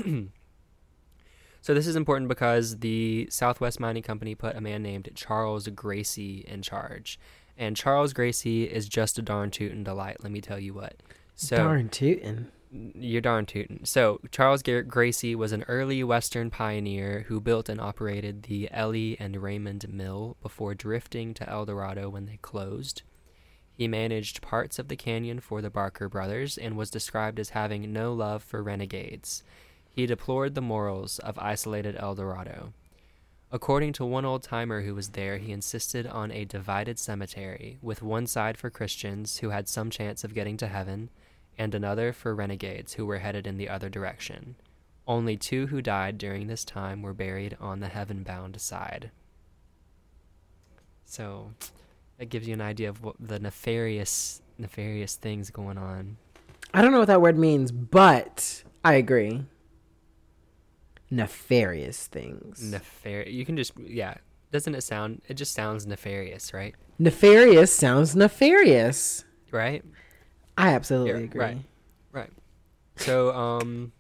So this is important because the Southwest Mining Company put a man named Charles Gracie in charge. And Charles Gracie is just a darn tootin' delight, let me tell you what. So, darn tootin'. You're darn tootin'. So Charles G- Gracie was an early Western pioneer who built and operated the Ellie and Raymond Mill before drifting to El Dorado when they closed. He managed parts of the canyon for the Barker brothers and was described as having no love for renegades. He deplored the morals of isolated El Dorado. According to one old-timer who was there, he insisted on a divided cemetery, with one side for Christians who had some chance of getting to heaven, and another for renegades who were headed in the other direction. Only two who died during this time were buried on the heaven-bound side. So that gives you an idea of what the nefarious, nefarious things going on. I don't know what that word means, but I agree. Nefarious things. Nefarious. You can just, yeah. Doesn't it sound, it just sounds nefarious, right? Nefarious sounds nefarious. Right? I absolutely Yeah, agree. Right. Right. So, um,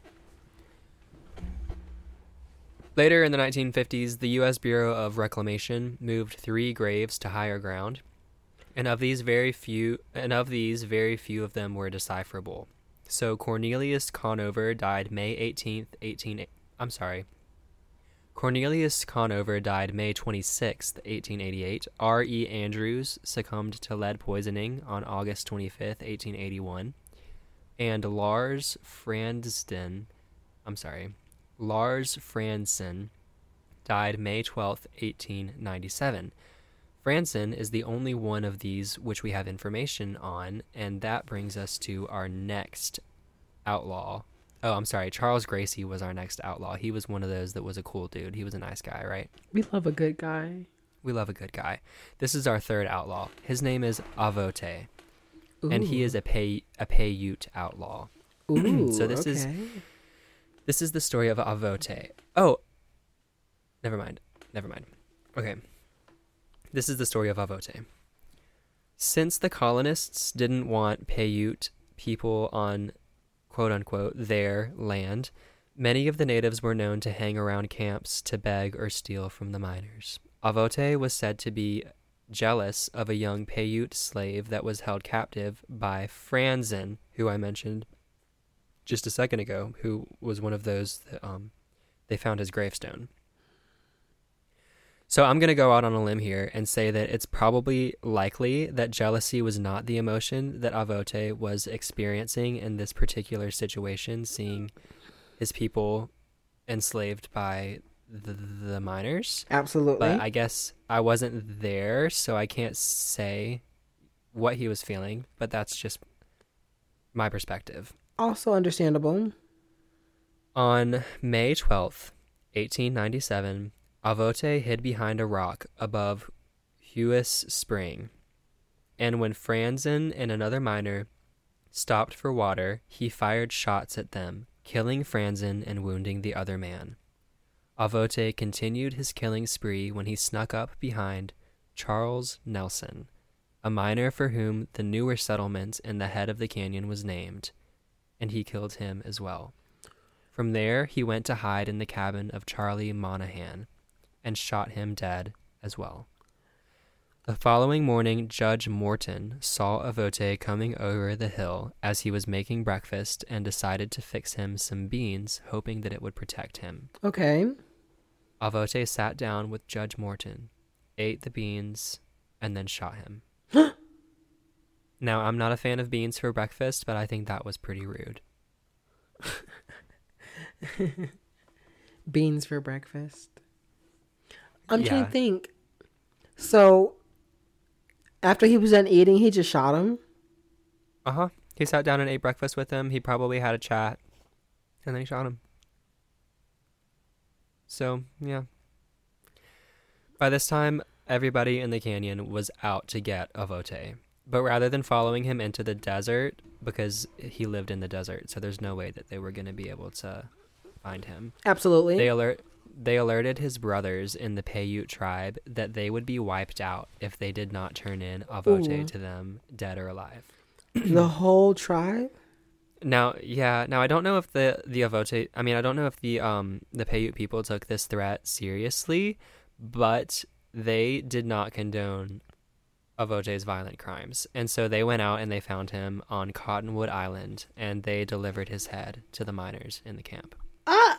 later in the nineteen fifties, the U S Bureau of Reclamation moved three graves to higher ground, and of these very few, and of these very few of them were decipherable. So Cornelius Conover died May eighteenth, eighteen. I'm sorry. Cornelius Conover died May twenty-sixth, eighteen eighty-eight. R E. Andrews succumbed to lead poisoning on August twenty-fifth, eighteen eighty-one. And Lars Fransden, I'm sorry, Lars Franson died May twelfth, eighteen ninety-seven. Franson is the only one of these which we have information on, and that brings us to our next outlaw. Oh, I'm sorry. Charles Gracie was our next outlaw. He was one of those that was a cool dude. He was a nice guy, right? We love a good guy. We love a good guy. This is our third outlaw. His name is Avote, and he is a pay a Paiute outlaw. Ooh, so this okay. is this is the story of Avote. Oh, never mind. Never mind. Okay. This is the story of Avote. Since the colonists didn't want Paiute people on quote-unquote, their land, many of the natives were known to hang around camps to beg or steal from the miners. Avote was said to be jealous of a young Paiute slave that was held captive by Franzen, who I mentioned just a second ago, who was one of those that um, they found his gravestone. So I'm going to go out on a limb here and say that it's probably likely that jealousy was not the emotion that Avote was experiencing in this particular situation, seeing his people enslaved by the, the miners. Absolutely. But I guess I wasn't there, so I can't say what he was feeling, but that's just my perspective. Also understandable. On May twelfth, eighteen ninety-seven, Avote hid behind a rock above Huis Spring, and when Franzen and another miner stopped for water, he fired shots at them, killing Franzen and wounding the other man. Avote continued his killing spree when he snuck up behind Charles Nelson, a miner for whom the newer settlement in the head of the canyon was named, and he killed him as well. From there, he went to hide in the cabin of Charlie Monahan and shot him dead as well. The following morning, Judge Morton saw Avote coming over the hill as he was making breakfast and decided to fix him some beans, hoping that it would protect him. Okay. Avote sat down with Judge Morton, ate the beans, and then shot him. Now, I'm not a fan of beans for breakfast, but I think that was pretty rude. Beans for breakfast. I'm Yeah. trying to think. So, after he was done eating, he just shot him? Uh-huh. He sat down and ate breakfast with him. He probably had a chat, and then he shot him. So, yeah. By this time, everybody in the canyon was out to get Avote. But rather than following him into the desert, because he lived in the desert, so there's no way that they were going to be able to find him. Absolutely. They alert they alerted his brothers in the Paiute tribe that they would be wiped out if they did not turn in Avote Ooh. to them, dead or alive. The whole tribe? Now, yeah, now I don't know if the the Avote, I mean, I don't know if the um the Paiute people took this threat seriously, but they did not condone Avote's violent crimes. And so they went out and they found him on Cottonwood Island, and they delivered his head to the miners in the camp. Ah!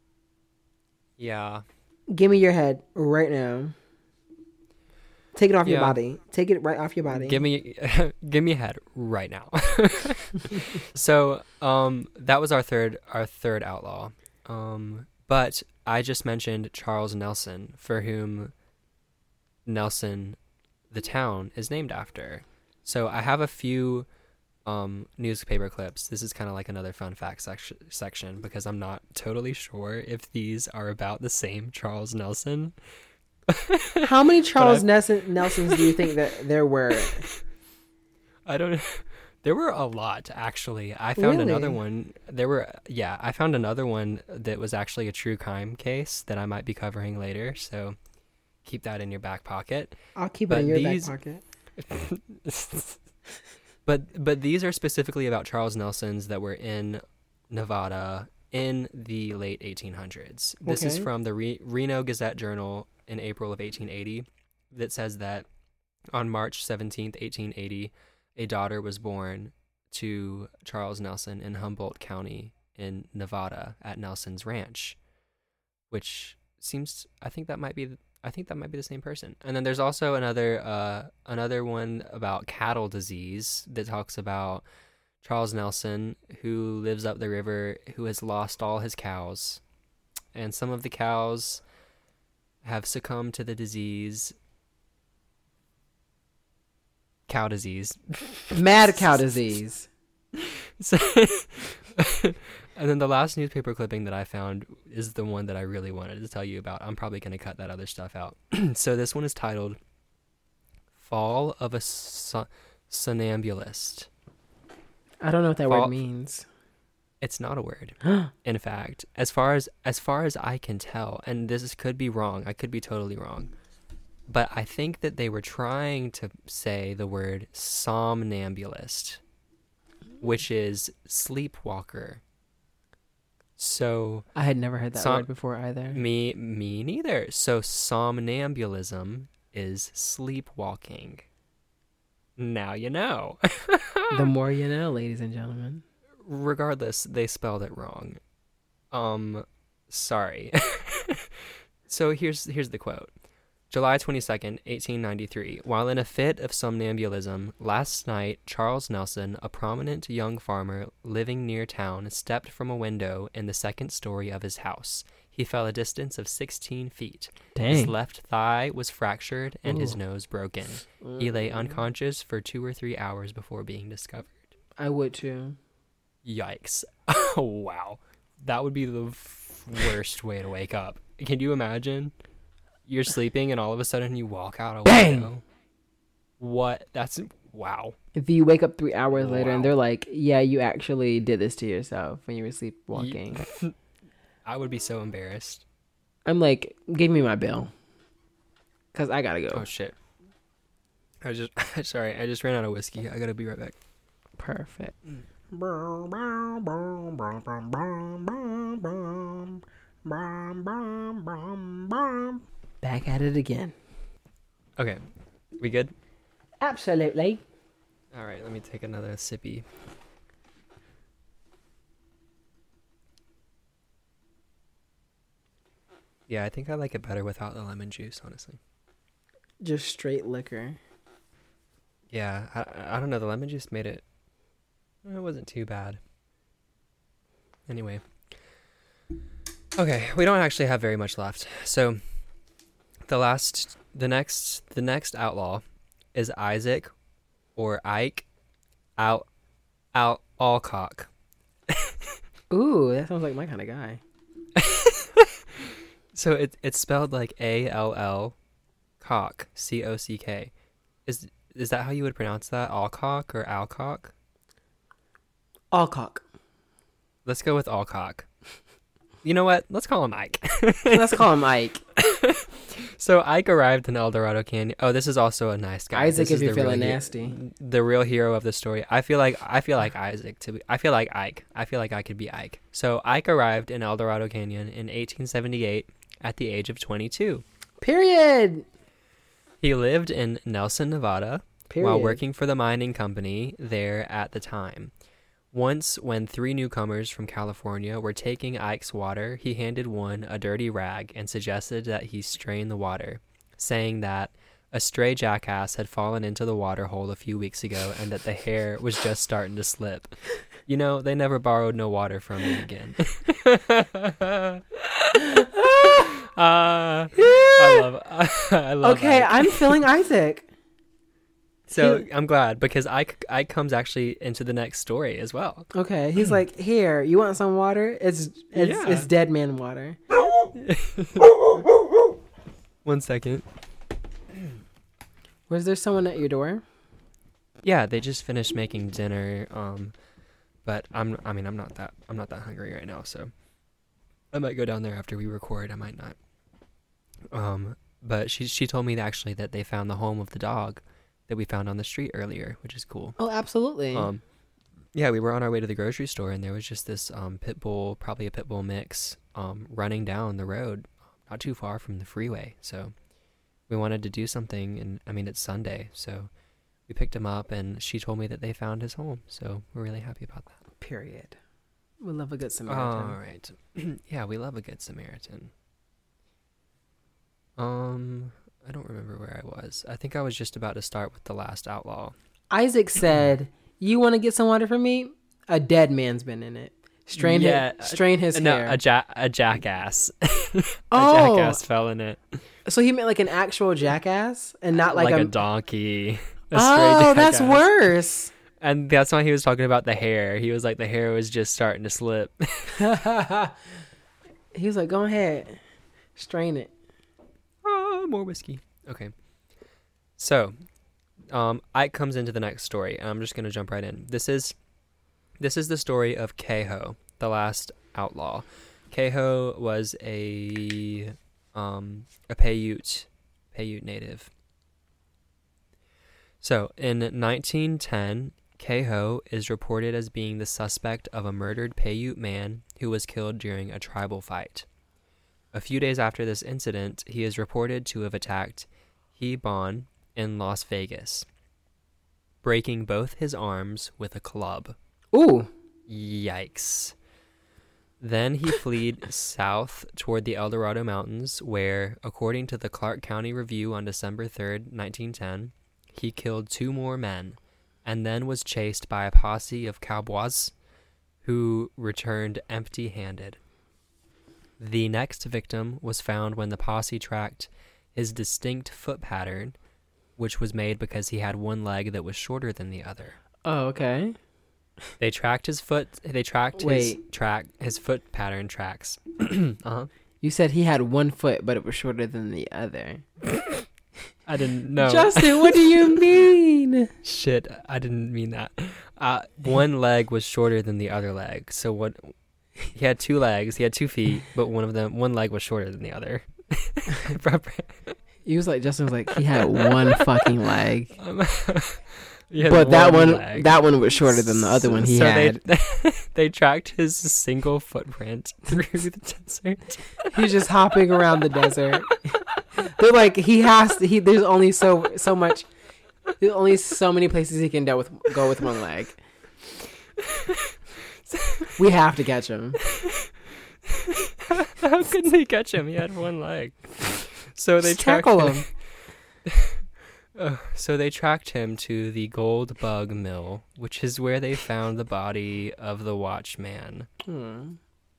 Yeah. Give me your head right now. Take it off your Yeah. body. Take it right off your body. Give me give me a head right now. So, um that was our third our third outlaw. Um but I just mentioned Charles Nelson, for whom Nelson the town is named after. So I have a few um newspaper clips. This is kind of like another fun fact section section because I'm not totally sure if these are about the same Charles Nelson. How many Charles I've- Nelson Nelsons do you think that there were? I don't There were a lot, actually. I found another Really? one. There were yeah, I found another one that was actually a true crime case that I might be covering later, so keep that in your back pocket. I'll keep But it in your these- back pocket. But but these are specifically about Charles Nelsons that were in Nevada in the late eighteen hundreds. This is Okay. from the Re- Reno Gazette Journal in April of eighteen eighty that says that on March seventeenth, eighteen eighty, a daughter was born to Charles Nelson in Humboldt County in Nevada at Nelson's Ranch, which seems I think that might be I think that might be the same person. And then there's also another uh, another one about cattle disease that talks about Charles Nelson, who lives up the river, who has lost all his cows. And some of the cows have succumbed to the disease. Cow disease. Mad cow disease. So, and then the last newspaper clipping that I found is the one that I really wanted to tell you about. I'm probably going to cut that other stuff out. So this one is titled Fall of a Son- Somnambulist. I don't know what that Fall- word means. It's not a word. In fact, as far as as far as I can tell, and this is, could be wrong. I could be totally wrong. But I think that they were trying to say the word somnambulist. which is sleepwalker. So I had never heard that som- word before either. Me, me neither. So somnambulism is sleepwalking. Now you know. The more you know, ladies and gentlemen. Regardless, they spelled it wrong. Um, sorry. So here's here's the quote. July twenty-second, eighteen ninety-three. While in a fit of somnambulism, last night, Charles Nelson, a prominent young farmer living near town, stepped from a window in the second story of his house. He fell a distance of sixteen feet. Dang. His left thigh was fractured and Ooh. his nose broken. He lay unconscious for two or three hours before being discovered. I would too. Yikes. Oh, wow. That would be the f- worst way to wake up. Can you imagine? You're sleeping and all of a sudden you walk out a Bang! window. What? That's wow. If you wake up three hours later and Wow. they're like, yeah, you actually did this to yourself when you were sleepwalking. I would be so embarrassed. I'm like, give me my bill. Because I got to go. Oh shit. I was just sorry, I just ran out of whiskey. I gotta be right back. Perfect. Back at it again. Okay. We good? Absolutely. Alright, let me take another sippy. Yeah, I think I like it better without the lemon juice, honestly. Just straight liquor. Yeah, I, I don't know. The lemon juice made it. It wasn't too bad. Anyway. Okay, we don't actually have very much left. So, the last, the next, the next outlaw is Isaac, or Ike, Al, Al Alcock. Ooh, that sounds like my kind of guy. So it it's spelled like A L L, cock, C O C K. Is is that how you would pronounce that? Alcock or Alcock? Alcock. Let's go with Alcock. You know what? Let's call him Ike. Let's call him Ike. So Ike arrived in El Dorado Canyon. Oh, this is also a nice guy. Isaac, This if is you're the real feeling he- nasty. The real hero of the story. I feel like I feel like Isaac to be. I feel like Ike. I feel like I could be Ike. So Ike arrived in El Dorado Canyon in eighteen seventy-eight at the age of twenty-two. Period. He lived in Nelson, Nevada, Period. while working for the mining company there at the time. Once, when three newcomers from California were taking Ike's water, he handed one a dirty rag and suggested that he strain the water, saying that a stray jackass had fallen into the water hole a few weeks ago and that the hair was just starting to slip. You know, they never borrowed no water from me again. uh, I love I love Okay, Ike. I'm feeling Isaac. So He- I'm glad because Ike, Ike comes actually into the next story as well. Okay, he's like, here, you want some water? It's it's, Yeah. it's dead man water. One second. Was there someone at your door? Yeah, they just finished making dinner. Um, but I'm I mean I'm not that I'm not that hungry right now, so I might go down there after we record. I might not. Um, but she she told me that actually that they found the home of the dog that we found on the street earlier, which is cool. Oh, absolutely. Um, yeah, we were on our way to the grocery store, and there was just this um, pit bull, probably a pit bull mix, um, running down the road, not too far from the freeway. So we wanted to do something, and I mean, it's Sunday, so we picked him up, and she told me that they found his home. So we're really happy about that. Period. We love a good Samaritan. All right. Yeah, we love a good Samaritan. Um, I don't remember where I was. I think I was just about to start with the last outlaw. Isaac said, "You want to get some water for me? A dead man's been in it. Strain Yeah, his, strain his No, hair." a ja- a jackass. a Oh. jackass fell in it. So he meant like an actual jackass and not like, like a, a donkey. A stray Oh, that's jackass. worse. And that's why he was talking about the hair. He was like, the hair was just starting to slip. He was like, "Go ahead, strain it." Oh, more whiskey. Okay. So, um, Ike comes into the next story, and I'm just gonna jump right in. This is, this is the story of Kehoe, the last outlaw. Kehoe was a, um, a Paiute, Paiute native. So, in nineteen ten, Kehoe is reported as being the suspect of a murdered Paiute man who was killed during a tribal fight. A few days after this incident, he is reported to have attacked He Bon in Las Vegas, breaking both his arms with a club. Ooh. Yikes. Then he fled south toward the El Dorado Mountains, where, according to the Clark County Review on December third, nineteen ten, he killed two more men, and then was chased by a posse of cowboys who returned empty-handed. The next victim was found when the posse tracked his distinct foot pattern, which was made because he had one leg that was shorter than the other. Oh, okay. They tracked his foot. They tracked his Wait. track his foot pattern tracks. uh-huh. You said he had one foot, but it was shorter than the other. I didn't know. Justin, what do you mean? Shit, I didn't mean that. Uh, one leg was shorter than the other leg. So what? He had two legs. He had two feet, but one of them, one leg was shorter than the other. He was like, Justin was like, he had one fucking leg. Um, he had But that one, leg. that one was shorter than the other one he so had. They, they tracked his single footprint through the desert. He's just hopping around the desert. They're like, he has to, he, there's only so, so much, there's only so many places he can go with, go with one leg. We have to catch him. How couldn't they catch him? He had one leg. So they Just tracked tackle him. Uh, so they tracked him to the Gold Bug Mill, which is where they found the body of the watchman. Hmm.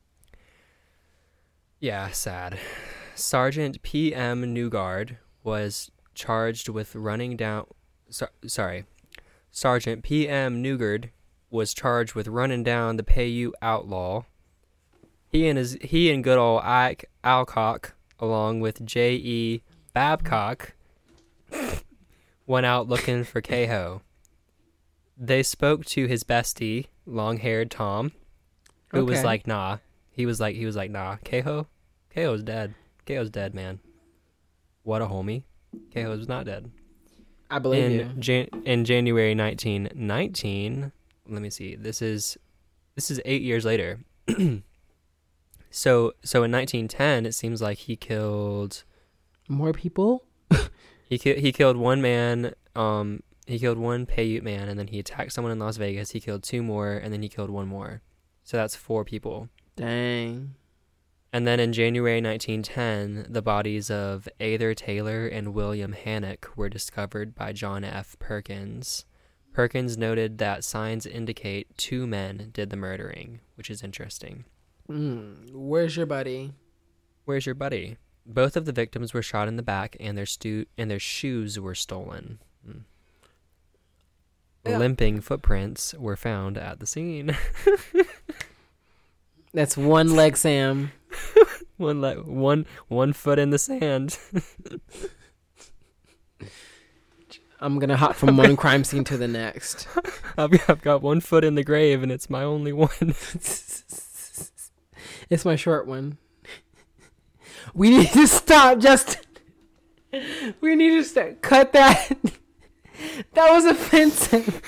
Yeah, sad. Sergeant P M Newgard was charged with running down... So, sorry. Sergeant P M Newgard was charged with running down the Paiute outlaw. He and his he and good old Ike Alcock, along with J E Babcock, went out looking for Kehoe. They spoke to his bestie, long-haired Tom, who was Okay. like, "Nah." He was like, he was like, "Nah, Kehoe, Kehoe's dead. Kehoe's dead, man. What a homie. Kehoe's not dead." I believe in you. Jan- in January nineteen nineteen, let me see. This is this is eight years later. so so in nineteen ten, it seems like he killed More people? he ki- he killed one man. Um, he killed one Paiute man, and then he attacked someone in Las Vegas. He killed two more, and then he killed one more. So that's four people. Dang. And then in January nineteen ten, the bodies of Ather Taylor and William Hannock were discovered by John F. Perkins. Perkins noted that signs indicate two men did the murdering, which is interesting. Mm, where's your buddy? Where's your buddy? Both of the victims were shot in the back, and their stu- and their shoes were stolen. Mm. Yeah. Limping footprints were found at the scene. That's one leg, Sam. one le- one one foot in the sand. I'm gonna hop from one crime scene to the next. I've got, I've got one foot in the grave, and it's my only one. It's my short one. We need to stop, Justin. We need to start. Cut that. That was offensive.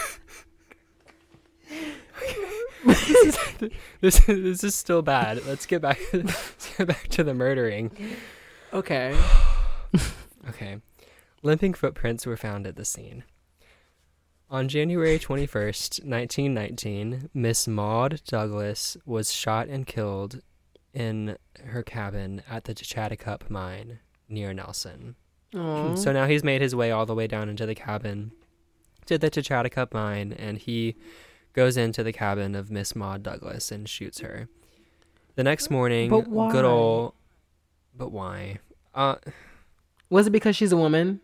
this, is, this, is, this is still bad. Let's get back. Let's get back to the murdering. Okay. Okay. Limping footprints were found at the scene. On January twenty-first, nineteen nineteen, Miss Maud Douglas was shot and killed in her cabin at the Chattacup mine near Nelson. Aww. So now he's made his way all the way down into the cabin to the Chattacup mine, and he goes into the cabin of Miss Maud Douglas and shoots her. The next morning, But why? good old... But why? Uh... Was it because she's a woman?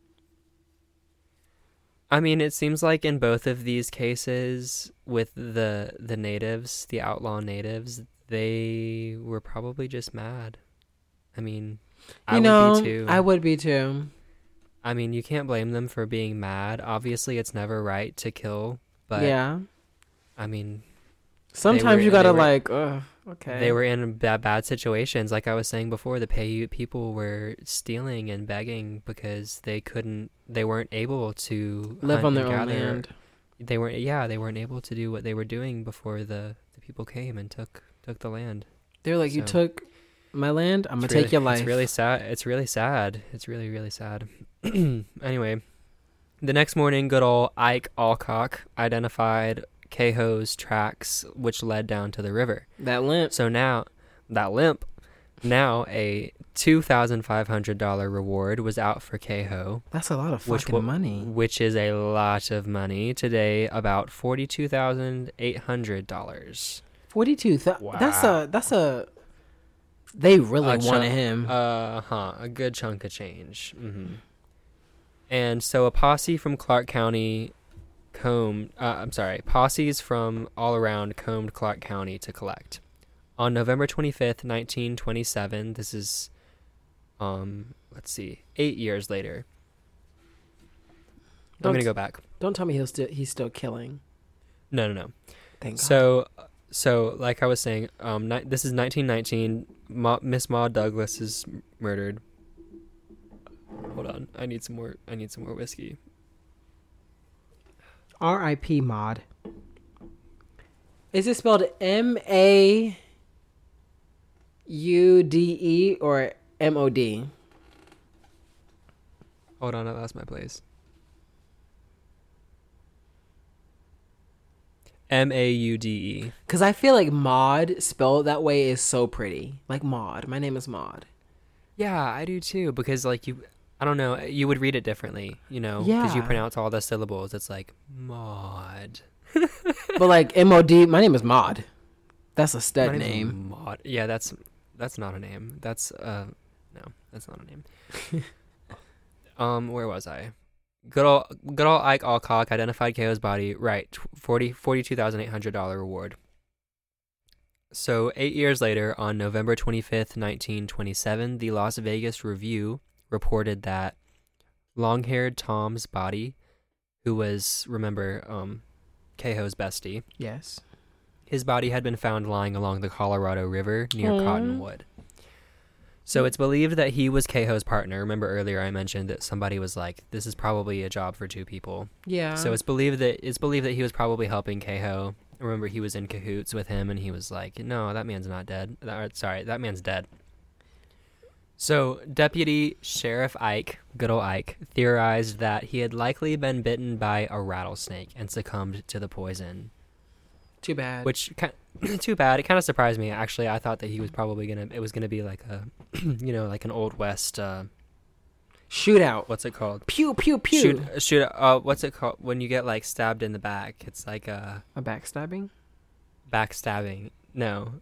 I mean, it seems like in both of these cases with the the natives, the outlaw natives, they were probably just mad. I mean, I You know, would be too. I would be too. I mean, you can't blame them for being mad. Obviously, it's never right to kill, but Yeah. I mean, Sometimes were- you gotta they were- like, ugh, okay. they were in bad, bad situations. Like I was saying before, the Paiute people were stealing and begging because they couldn't, they weren't able to live hunt on their and own gather. land. they weren't. Yeah, they weren't able to do what they were doing before the, the people came and took took the land. They're like, So- you took my land, I'm gonna It's take really- your life. It's really sad. It's really sad. It's really really sad. Anyway, the next morning, good old Ike Alcock identified Kehoe's tracks, which led down to the river. that limp. So now, that limp, now a two thousand five hundred dollar reward was out for Kehoe, That's a lot of which fucking wa- money. which is a lot of money today, about forty two thousand eight hundred dollars. Forty-two. Th- Wow. That's a. That's a. They really A wanted chunk- him. Uh huh, a good chunk of change. Mm-hmm. And so a posse from Clark County combed, uh, I'm sorry, posses from all around combed Clark County to collect. On November twenty-fifth, nineteen twenty-seven, this is, um, let's see, eight years later. I'm Don't- going to go back. Don't tell me he'll still. He's still killing. No, no, no. Thank God. So, so like I was saying, um, ni- this is nineteen nineteen. Ma- Miss Maud Douglas is m- murdered. Hold on, I need some more. I need some more whiskey. R I P Mod. Is it spelled M A U D E or M O D? Hold on, I lost my place. M A U D E. Because I feel like Mod spelled that way is so pretty. Like Mod. My name is Mod. Yeah, I do too. Because like you, I don't know, you would read it differently, you know, because you Yeah. pronounce all the syllables. It's like Maud. But like M O D, my name is Mod. That's a My stud name's name. Maud. Yeah, that's that's not a name. That's uh, no, that's not a name. um, where was I? Good old, good old Ike Alcock identified Kehoe's body. Right, tw- forty forty-two thousand eight hundred dollar reward. So eight years later, on November twenty-fifth, nineteen twenty-seven, the Las Vegas Review reported that long-haired Tom's body, who was, remember, um, Kehoe's bestie, Yes. his body had been found lying along the Colorado River near Aw. Cottonwood. So it's believed that he was Kehoe's partner. Remember earlier I mentioned that somebody was like, this is probably a job for two people. Yeah. So it's believed that it's believed that he was probably helping Kehoe. Remember, he was in cahoots with him, and he was like, no, that man's not dead. That, sorry, that man's dead. So Deputy Sheriff Ike, good old Ike, theorized that he had likely been bitten by a rattlesnake and succumbed to the poison. Too bad. Which, ki- too bad. It kind of surprised me. Actually, I thought that he was probably gonna. It was gonna be like a, you know, like an old west. Uh, Shootout. what's it called? Pew pew pew. Shoot, shoot. Uh, what's it called when you get like stabbed in the back? It's like a A backstabbing. backstabbing. No,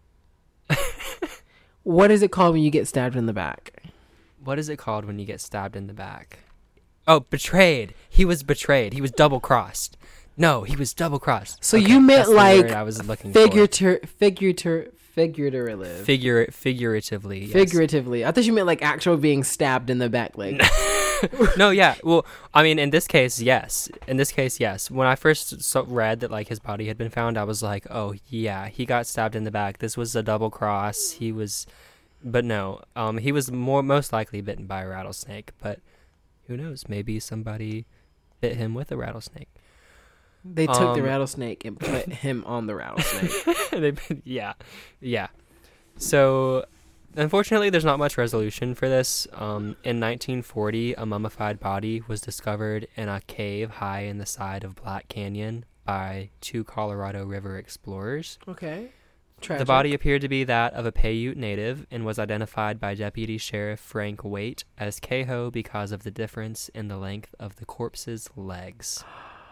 What is it called when you get stabbed in the back? what is it called when you get stabbed in the back? Oh, betrayed. He was betrayed. He was double crossed. No, he was double crossed. So you meant that's the like word I was looking for. Figurator, figurator, figuratively. Figure, figuratively. Yes. Figuratively. I thought you meant like actual being stabbed in the back, like. No, yeah. Well, I mean, in this case, yes. In this case, yes. When I first so read that like his body had been found, I was like, oh yeah, he got stabbed in the back. This was a double cross. He was, but no, um, he was more most likely bitten by a rattlesnake. But who knows? Maybe somebody bit him with a rattlesnake. They took the Um, rattlesnake and put him on the rattlesnake. They, yeah, yeah. So, unfortunately, there's not much resolution for this. Um, in nineteen forty, a mummified body was discovered in a cave high in the side of Black Canyon by two Colorado River explorers. Okay. Tragic. The body appeared to be that of a Paiute native and was identified by Deputy Sheriff Frank Waite as Kehoe because of the difference in the length of the corpse's legs.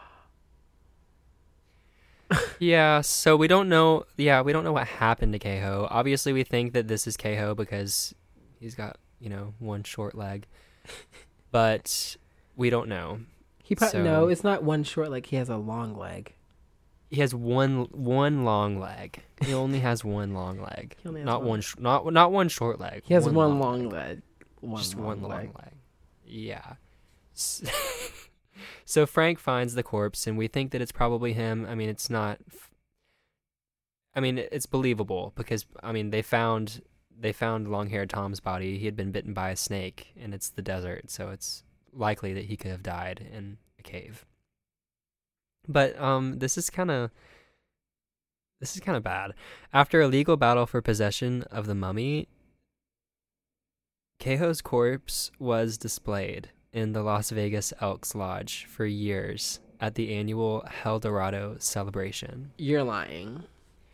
Yeah, so we don't know. Yeah, we don't know what happened to Kehoe. Obviously, we think that this is Kehoe because he's got, you know, one short leg. But we don't know. He probably so- no, it's not one short leg. He has a long leg. He has one one long leg. He only has one long leg. He only has Not one. one sh- not not one short leg. He has one, long leg. One Just long one long leg. leg. Yeah. S- So Frank finds the corpse, and we think that it's probably him. I mean, it's not. I mean, it's believable because I mean they found they found long-haired Tom's body. He had been bitten by a snake, and it's the desert, so it's likely that he could have died in a cave. But um, this is kind of this is kind of bad. After a legal battle for possession of the mummy, Kehoe's corpse was displayed in the Las Vegas Elks Lodge for years at the annual Hell Dorado celebration. You're lying.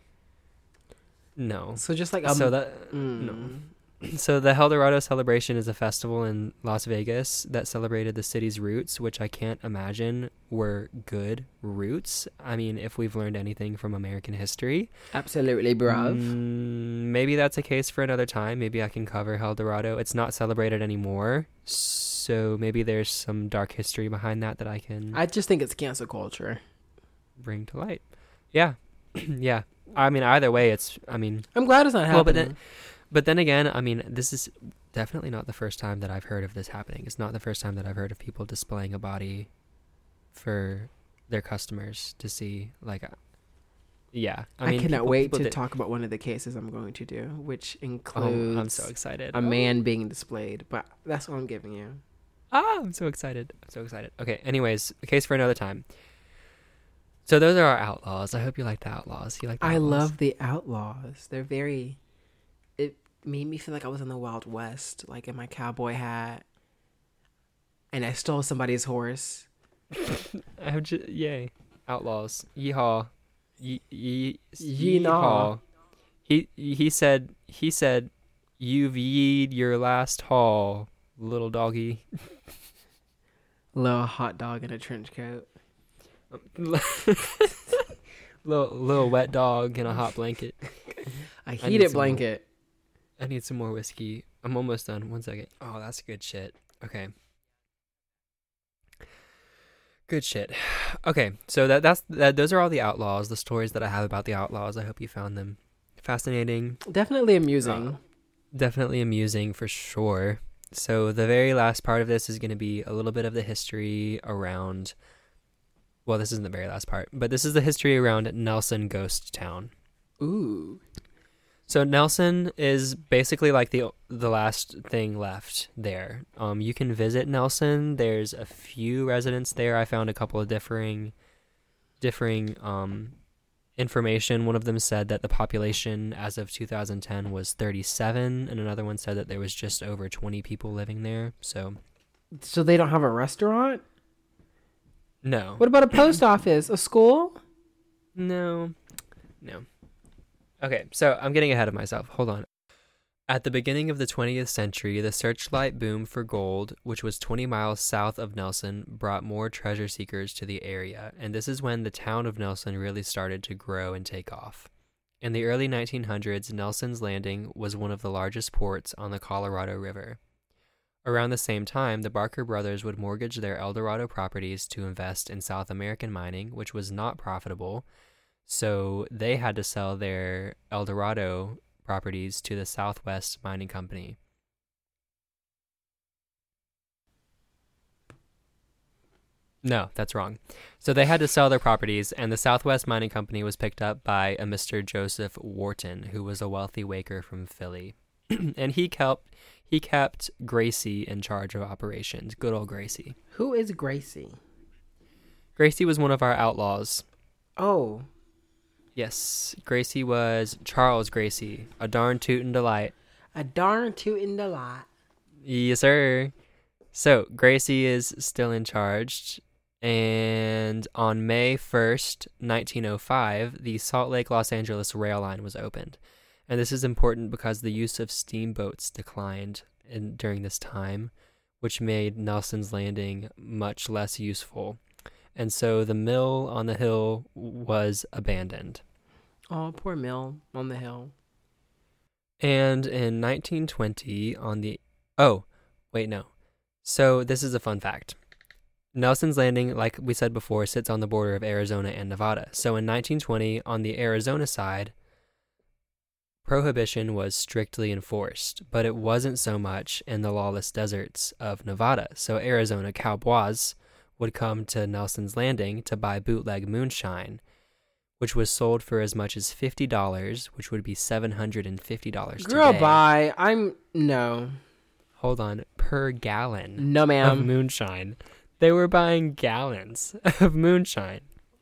No. So just like um, so that mm. no. So the Hell Dorado celebration is a festival in Las Vegas that celebrated the city's roots, which I can't imagine were good roots. I mean, if we've learned anything from American history. Absolutely, bruv. Mm, maybe that's a case for another time. Maybe I can cover Hell Dorado. It's not celebrated anymore, so maybe there's some dark history behind that that I can I just think it's cancel culture. bring to light. Yeah. Yeah. I mean, either way, it's, I mean. I'm glad it's not happening. Well, but then, But then again, I mean, this is definitely not the first time that I've heard of this happening. It's not the first time that I've heard of people displaying a body for their customers to see. Like, uh, yeah. I, I mean, cannot people, wait people to did, talk about one of the cases I'm going to do, which includes oh, I'm so excited. a man being displayed. But that's what I'm giving you. Ah, I'm so excited. I'm so excited. Okay, anyways, a case for another time. So those are our outlaws. I hope you like the outlaws. You like the I outlaws? love the outlaws. They're very... It made me feel like I was in the Wild West, like in my cowboy hat. And I stole somebody's horse. I have just, yay. Outlaws. Yeehaw. Ye, ye, Yeehaw. He he said he said you've yeed your last haul, little doggy. Little hot dog in a trench coat. little little wet dog in a hot blanket. A I need heated some blanket. I need some more whiskey. I'm almost done. One second. Oh, that's good shit. Okay. Good shit. Okay, so that that's that. Those are all the outlaws. The stories that I have about the outlaws. I hope you found them fascinating. Definitely amusing. Uh, definitely amusing for sure. So the very last part of this is going to be a little bit of the history around. Well, this isn't the very last part, but this is the history around Nelson Ghost Town. Ooh. So Nelson is basically like the the last thing left there. Um, you can visit Nelson. There's a few residents there. I found a couple of differing, differing um, information. One of them said that the population as of two thousand ten was thirty-seven, and another one said that there was just over twenty people living there. So, So they don't have a restaurant? no. What about a post office? A school? No, no. Okay, so I'm getting ahead of myself. Hold on. At the beginning of the twentieth century, the searchlight boom for gold, which was twenty miles south of Nelson, brought more treasure seekers to the area, and this is when the town of Nelson really started to grow and take off. In the early nineteen hundreds, Nelson's Landing was one of the largest ports on the Colorado River. Around the same time, the Barker brothers would mortgage their El Dorado properties to invest in South American mining, which was not profitable. So they had to sell their El Dorado properties to the Southwest Mining Company. No, that's wrong. So they had to sell their properties, and the Southwest Mining Company was picked up by a Mister Joseph Wharton, who was a wealthy waker from Philly. And he kept he kept Gracie in charge of operations. Good old Gracie. Who is Gracie? Gracie was one of our outlaws. Oh. Yes, Gracie was Charles Gracie, a darn tootin' delight. A darn tootin' delight. Yes, sir. So, Gracie is still in charge, and on May first, nineteen oh five, the Salt Lake Los Angeles rail line was opened. And this is important because the use of steamboats declined in, during this time, which made Nelson's Landing much less useful. And so the mill on the hill was abandoned. Oh, poor mill on the hill. And in nineteen twenty, on the... Oh, wait, no. So this is a fun fact. Nelson's Landing, like we said before, sits on the border of Arizona and Nevada. So in nineteen twenty, on the Arizona side, prohibition was strictly enforced, but it wasn't so much in the lawless deserts of Nevada. So Arizona cowboys would come to Nelson's Landing to buy bootleg moonshine, which was sold for as much as fifty dollars, which would be seven hundred fifty dollars today. Girl, bye. I'm... No. Hold on. Per gallon No, of ma'am. moonshine. They were buying gallons of moonshine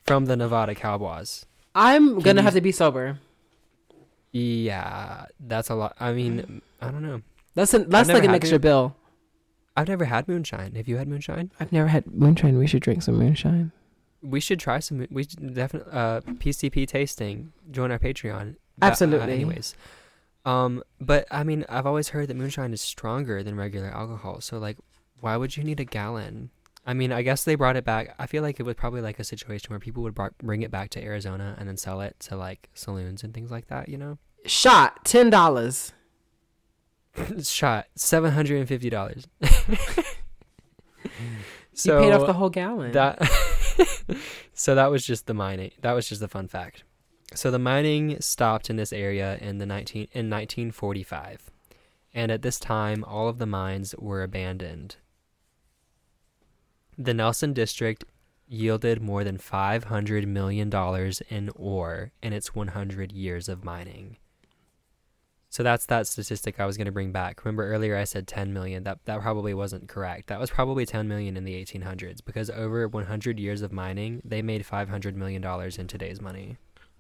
from the Nevada Cowboys. I'm Can gonna you- have to be sober. Yeah, that's a lot. I mean, I don't know. That's an, that's never like an had extra to. bill. I've never had moonshine. Have you had moonshine? I've never had moonshine. We should drink some moonshine. We should try some. We should definitely uh, P C P tasting. Join our Patreon. That- uh, Absolutely. anyways, um, but I mean, I've always heard that moonshine is stronger than regular alcohol. So like, why would you need a gallon? I mean, I guess they brought it back. I feel like it was probably like a situation where people would br- bring it back to Arizona and then sell it to like saloons and things like that. You know, Shot ten dollars. shot seven hundred and fifty dollars. So you paid off the whole gallon. That so that was just the mining. That was just the fun fact. So the mining stopped in this area in the nineteen in nineteen forty-five, and at this time, all of the mines were abandoned. The Nelson district yielded more than five hundred million dollars in ore in its one hundred years of mining. So that's that statistic I was going to bring back. Remember earlier I said ten million. That that probably wasn't correct. That was probably ten million in the eighteen hundreds, because over one hundred years of mining, they made five hundred million dollars in today's money.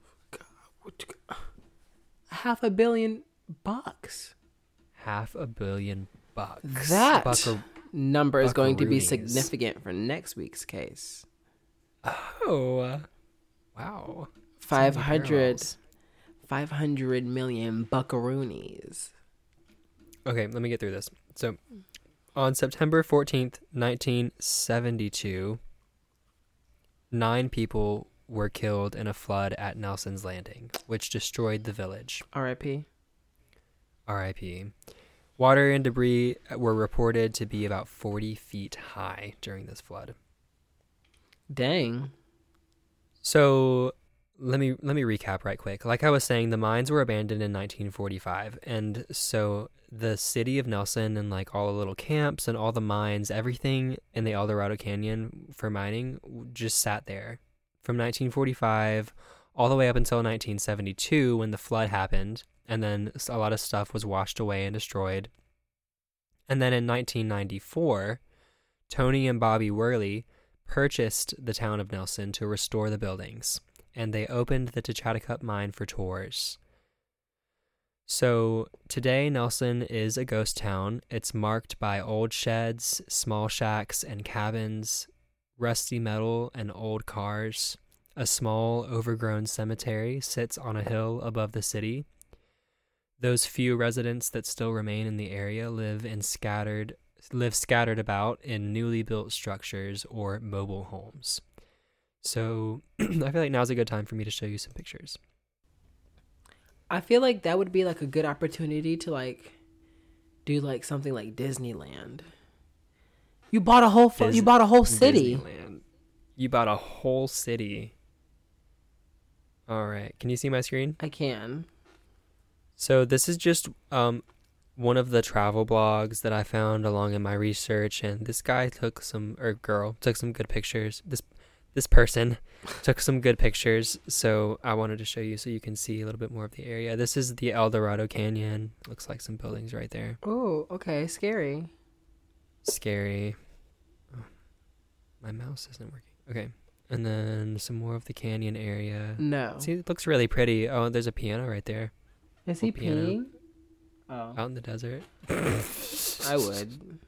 Half a billion bucks. Half a billion bucks. That Bucka- number is going to be buckaroonies. significant for next week's case. Oh, uh, wow. five So many hundred, barrels. five hundred million buckaroonies. Okay, let me get through this. So, on September fourteenth, nineteen seventy-two, nine people were killed in a flood at Nelson's Landing, which destroyed the village. R I P R I P Water and debris were reported to be about forty feet high during this flood. Dang. So let me let me recap right quick. Like I was saying, the mines were abandoned in nineteen forty-five, and so the city of Nelson and like all the little camps and all the mines, everything in the El Dorado Canyon for mining just sat there from nineteen forty-five all the way up until nineteen seventy-two when the flood happened, and then a lot of stuff was washed away and destroyed. And then in nineteen ninety-four, Tony and Bobby Worley purchased the town of Nelson to restore the buildings, and they opened the Tachatacup mine for tours. So today, Nelson is a ghost town. It's marked by old sheds, small shacks and cabins, rusty metal and old cars. A small, overgrown cemetery sits on a hill above the city. Those few residents that still remain in the area live in scattered live scattered about in newly built structures or mobile homes. So I feel like now's a good time for me to show you some pictures. I feel like that would be like a good opportunity to like do like something like Disneyland. You bought a whole fu- Dis- you bought a whole city. Disneyland. You bought a whole city. All right. Can you see my screen? I can. So this is just um one of the travel blogs that I found along in my research, and this guy took some or girl took some good pictures. This this person took some good pictures, so I wanted to show you so you can see a little bit more of the area. This is the El Dorado Canyon. Looks like some buildings right there. Oh, okay, scary. Scary. Oh, my mouse isn't working. Okay. And then some more of the canyon area. No. See, it looks really pretty. Oh, there's a piano right there. Is he piano. peeing? Oh, Out in the desert. I would.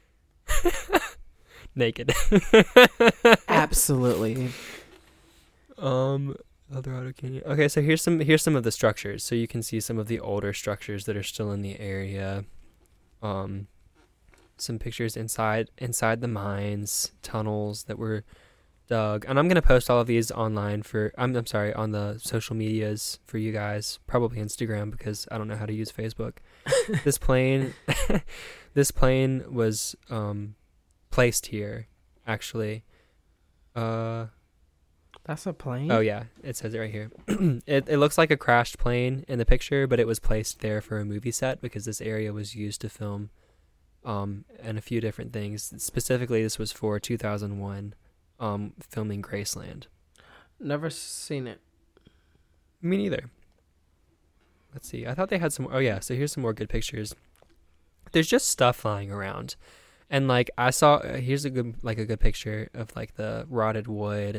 Naked. Absolutely. Um, El Dorado Canyon. Okay, so here's some here's some of the structures. So you can see some of the older structures that are still in the area. Um, some pictures inside inside the mines, tunnels that were dug, and I'm gonna post all of these online for. I'm I'm sorry, on the social medias for you guys, probably Instagram because I don't know how to use Facebook. This plane, this plane was um placed here, actually. Uh. That's a plane? Oh yeah, it says it right here. it it looks like a crashed plane in the picture, but it was placed there for a movie set because this area was used to film um and a few different things. Specifically, this was for two thousand one um filming Graceland. Never seen it. Me neither. Let's see. I thought they had some Oh yeah, so here's some more good pictures. There's just stuff flying around. And like I saw uh, here's a good like a good picture of like the rotted wood and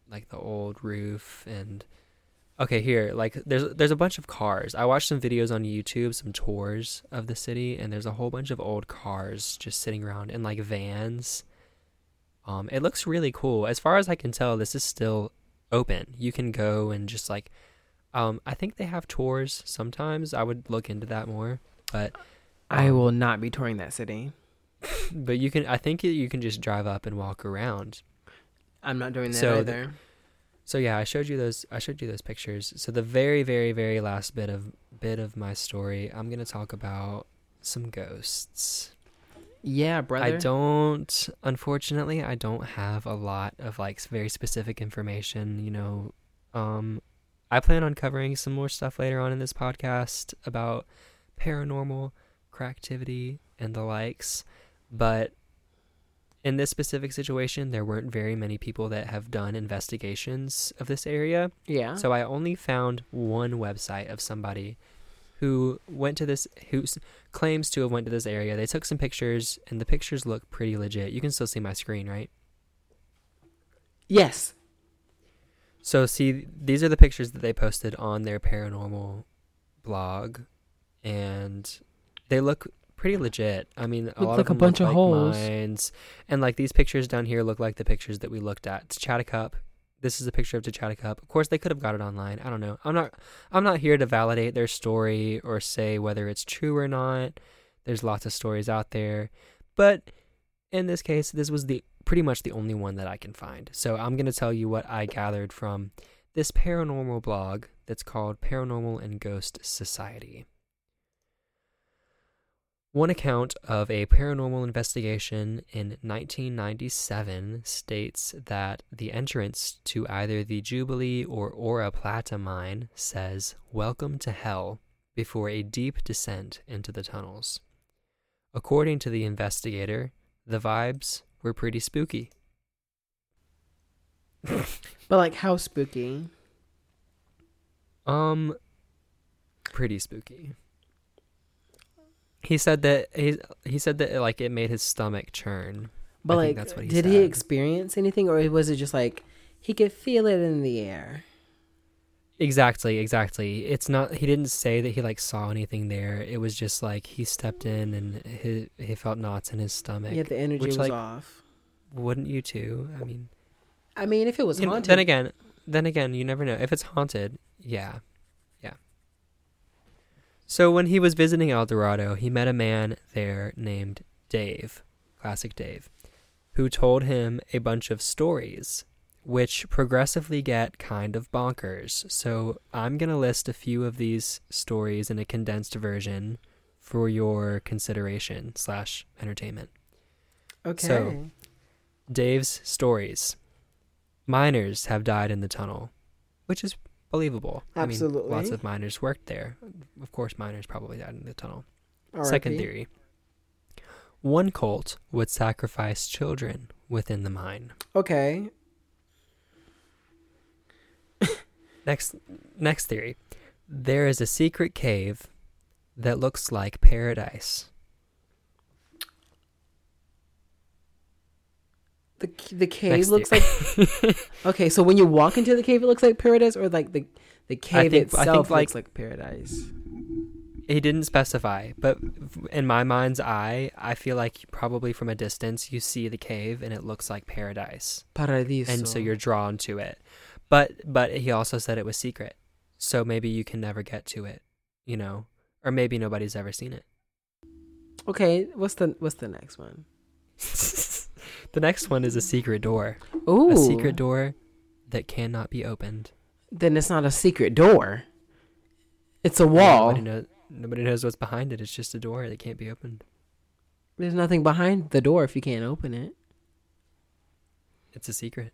like the old roof and okay, here, like there's there's a bunch of cars. I watched some videos on YouTube, some tours of the city, and there's a whole bunch of old cars just sitting around in like vans. Um, it looks really cool. As far as I can tell, this is still open. You can go and just like, um, I think they have tours sometimes. I would look into that more, but um, I will not be touring that city. But you can. I think you can just drive up and walk around. I'm not doing that So either. The, so yeah, I showed you those. I showed you those pictures. So the very, very, very last bit of bit of my story, I'm gonna talk about some ghosts. Yeah, brother. I don't, unfortunately, I don't have a lot of like very specific information, you know. Um, I plan on covering some more stuff later on in this podcast about paranormal, cracktivity, and the likes. But in this specific situation, there weren't very many people that have done investigations of this area. Yeah. So I only found one website of somebody who went to this, who claims to have went to this area. They took some pictures, and the pictures look pretty legit. You can still see my screen, right? Yes. So see, these are the pictures that they posted on their paranormal blog, and they look pretty legit. I mean, a Look lot like of them a bunch look of like holes. mines, and like these pictures down here look like the pictures that we looked at. Chatucup. This is a picture of Chatucup. Of course, they could have got it online. I don't know. I'm not. I'm not here to validate their story or say whether it's true or not. There's lots of stories out there, but in this case, this was the pretty much the only one that I can find. So I'm gonna tell you what I gathered from this paranormal blog that's called Paranormal and Ghost Society. One account of a paranormal investigation in nineteen ninety-seven states that the entrance to either the Jubilee or Ora Plata mine says, "Welcome to Hell," before a deep descent into the tunnels. According to the investigator, the vibes were pretty spooky. But like, how spooky? Um, pretty spooky. He said that he he said that like it made his stomach churn. But I like, think that's what he did said. he experience anything, or was it just like he could feel it in the air? Exactly, exactly. It's not. He didn't say that he like saw anything there. It was just like he stepped in and he he felt knots in his stomach. Yeah, the energy which, was like, off. Wouldn't you too? I mean, I mean, if it was you know, haunted, then again, then again, you never know. If it's haunted, yeah, yeah. So when he was visiting El Dorado, he met a man there named Dave, classic Dave, who told him a bunch of stories, which progressively get kind of bonkers. So I'm going to list a few of these stories in a condensed version for your consideration slash entertainment. okay. So, Dave's stories. Miners have died in the tunnel, which is believable. Absolutely. I mean, lots of miners worked there. Of course, miners probably died in the tunnel. R I P. Second theory. One cult would sacrifice children within the mine. Okay. Next next theory. There is a secret cave that looks like paradise. The the cave Next looks theory. like okay. So when you walk into the cave, it looks like paradise, or like the the cave think- I itself think, like- looks like paradise. He didn't specify, but in my mind's eye, I feel like probably from a distance you see the cave and it looks like paradise. Paradiso. And so you're drawn to it. But but he also said it was secret. So maybe you can never get to it, you know, or maybe nobody's ever seen it. Okay. What's the what's the next one? The next one is a secret door. Ooh. A secret door that cannot be opened. Then it's not a secret door. It's a And wall. Nobody knows, nobody knows what's behind it. It's just a door that can't be opened. There's nothing behind the door if you can't open it. It's a secret.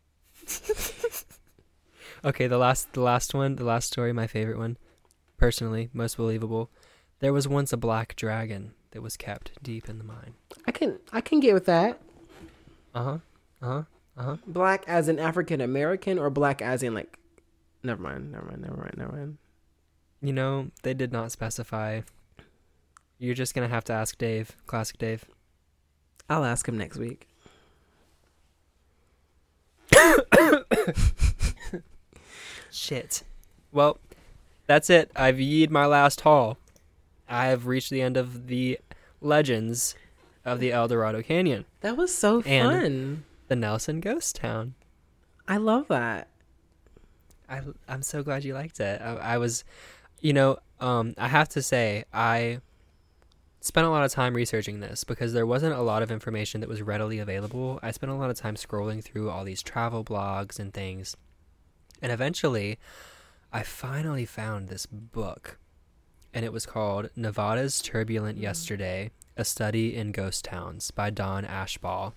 Okay, the last the last one, the last story, my favorite one, personally, most believable. There was once a black dragon that was kept deep in the mine. I can I can get with that. Uh-huh. Uh-huh. Uh-huh. Black as in African American, or black as in like never mind, never mind, never mind, never mind. You know, they did not specify. You're just going to have to ask Dave, classic Dave. I'll ask him next week. Shit. Well, that's it. I've yeed my last haul. I have reached the end of the legends of the El Dorado Canyon. That was so fun. And the Nelson Ghost Town. I love that. I, I'm so glad you liked it. I, I was, you know, um, I have to say, I spent a lot of time researching this because there wasn't a lot of information that was readily available. I spent a lot of time scrolling through all these travel blogs and things. And eventually, I finally found this book. And it was called Nevada's Turbulent Yesterday, A Study in Ghost Towns by Don Ashball.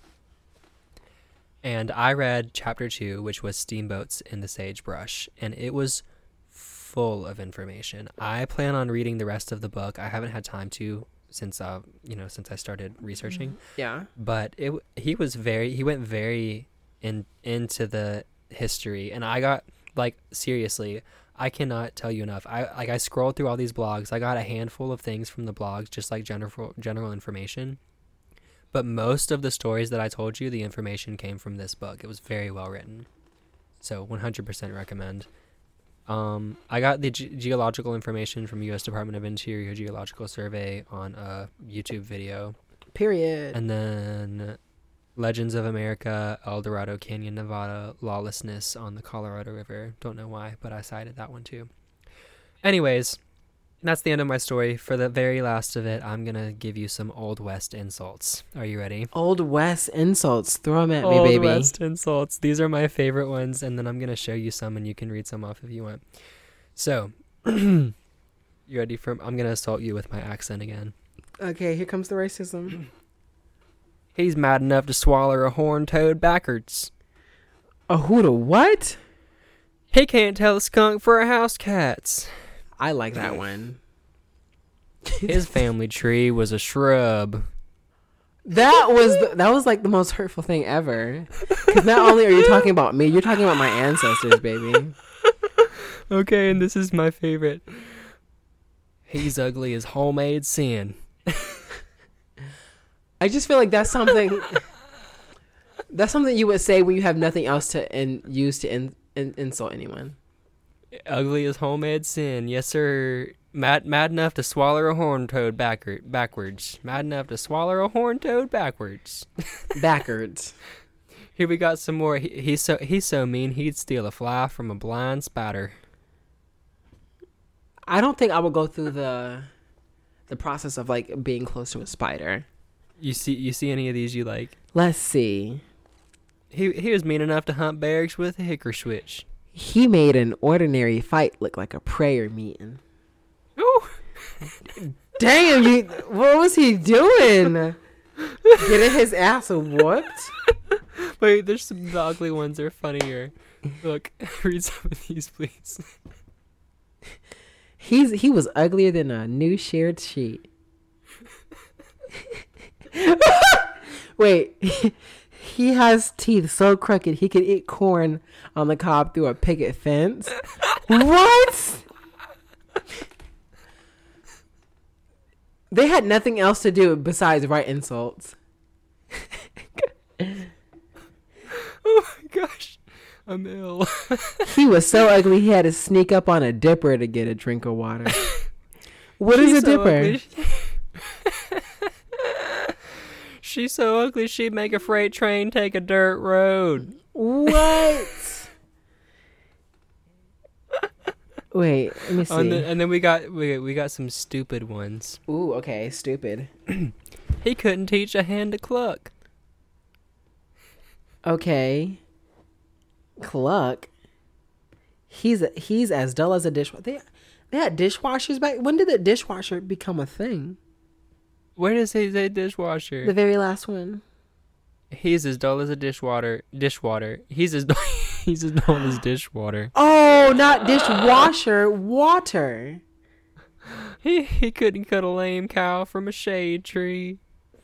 And I read chapter two, which was Steamboats in the Sagebrush, and it was full of information. I plan on reading the rest of the book. I haven't had time to since uh you know since I started researching. Yeah. But it he was very he went very in into the history, and I got like seriously, I cannot tell you enough. I like I scrolled through all these blogs. I got a handful of things from the blogs, just like general general information. But most of the stories that I told you, the information came from this book. It was very well written. So one hundred percent recommend. Um, I got the ge- geological information from U S Department of Interior Geological Survey on a YouTube video. Period. And then Legends of America, El Dorado Canyon, Nevada, Lawlessness on the Colorado River. Don't know why, but I cited that one too. Anyways, that's the end of my story. For the very last of it, I'm going to give you some Old West insults. Are you ready? Old West insults. Throw them at Old me, baby. Old West insults. These are my favorite ones, and then I'm going to show you some, and you can read some off if you want. So, you ready for... I'm going to assault you with my accent again. Okay, here comes the racism. He's mad enough to swaller a horn-toad backwards. A who to what? He can't tell a skunk for a house cat's. I like that one. His family tree was a shrub. That was the, that was like the most hurtful thing ever. Because not only are you talking about me, you're talking about my ancestors, baby. Okay, and this is my favorite. He's ugly as homemade sin. I just feel like that's something. That's something you would say when you have nothing else to in, use to in, in, insult anyone. Ugly as homemade sin, yes sir. Mad, mad enough to swallow a horn toad backward, backwards. Mad enough to swallow a horn toad backwards. Backwards. Here we got some more. He, he's so he's so mean he'd steal a fly from a blind spider. I don't think I would go through the the process of like being close to a spider. You see you see any of these you like? Let's see. He he was mean enough to hunt bears with a hickory switch. He made an ordinary fight look like a prayer meeting. Ooh. Damn, you! What was he doing? Getting his ass whooped? Wait, there's some the ugly ones that are funnier. Look, read some of these, please. He's he was uglier than a new shared sheet. Wait, he has teeth so crooked he could eat corn on the cob through a picket fence. What? They had nothing else to do besides write insults. Oh my gosh, I'm ill. He was so ugly he had to sneak up on a dipper to get a drink of water. What is She's a so dipper? ugly. She's so ugly she'd make a freight train take a dirt road. What? Wait, let me see. On the, and then we got we, we got some stupid ones. Ooh, okay, stupid. He couldn't teach a hen to cluck. Okay. Cluck. He's he's as dull as a dishwasher. They they had dishwashers back. When did the dishwasher become a thing? Where does he say dishwasher? The very last one. He's as dull as a dishwater. Dishwater. He's as dull, he's as dull as dishwater. Oh, not dishwasher, water. He he couldn't cut a lame cow from a shade tree.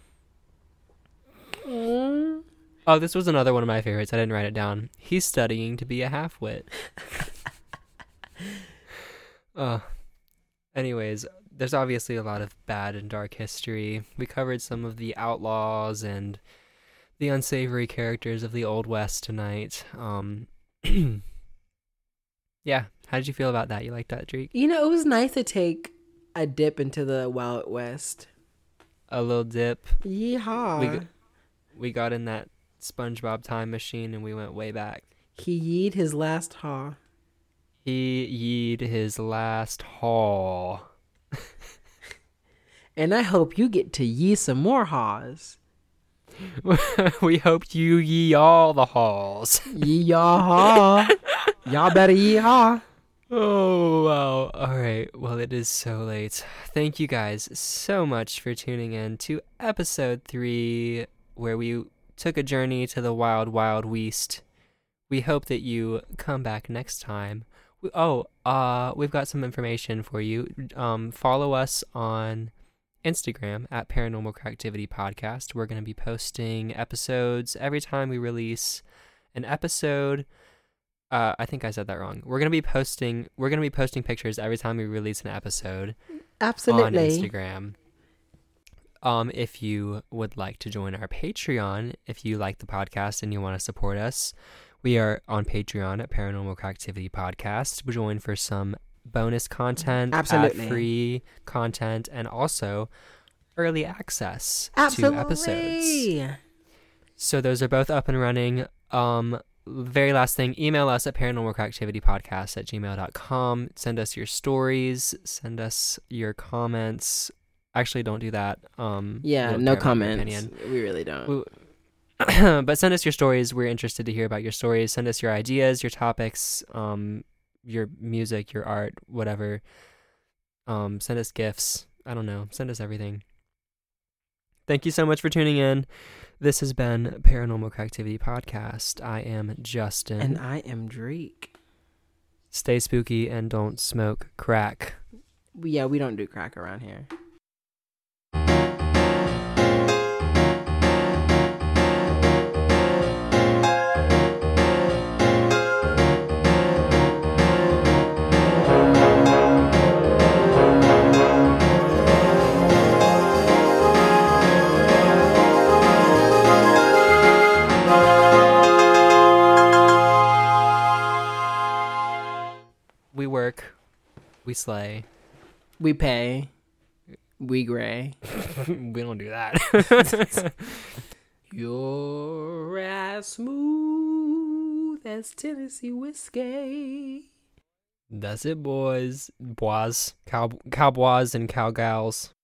Mm. Oh, this was another one of my favorites. I didn't write it down. He's studying to be a half-wit. uh, anyways, there's obviously a lot of bad and dark history. We covered some of the outlaws and the unsavory characters of the Old West tonight. Um, Yeah. How did you feel about that? You like that, Drake? You know, it was nice to take a dip into the Wild West. A little dip. Yeehaw. We g- we got in that SpongeBob time machine and we went way back. He yeed his last haw. He yeed his last haul. And I hope you get to yee some more haws. We hoped you ye all the halls. Yee-yaw. Y'all better yee-haw. Oh, wow. All right. Well, it is so late. Thank you guys so much for tuning in to episode three, where we took a journey to the wild, wild west. We hope that you come back next time. We, oh, uh, we've got some information for you. Um, follow us on Instagram at Paranormal Cracktivity Podcast. We're going to be posting episodes every time we release an episode. Uh, I think I said that wrong. We're gonna be posting. We're gonna be posting pictures every time we release an episode. Absolutely. On Instagram. Um, if you would like to join our Patreon, if you like the podcast and you want to support us, we are on Patreon at Paranormal Cracktivity Podcast. We join for some bonus content, Absolutely. ad-free content, and also early access Absolutely. to episodes. So those are both up and running. Um. Very last thing, email us at paranormalcracktivitypodcast at gmail dot com. Send us your stories. Send us your comments. Actually, don't do that. Um, Yeah, no comments. We really don't. We, but send us your stories. We're interested to hear about your stories. Send us your ideas, your topics, um, your music, your art, whatever. Um, send us gifts. I don't know. Send us everything. Thank you so much for tuning in. This has been Paranormal Cracktivity Podcast. I am Justin. And I am Drake. Stay spooky and don't smoke crack. Yeah, we don't do crack around here. We work. We slay. We pay. We gray. We don't do that. You're as smooth as Tennessee whiskey. That's it, boys. Boys. Cow- cowboys and cowgals.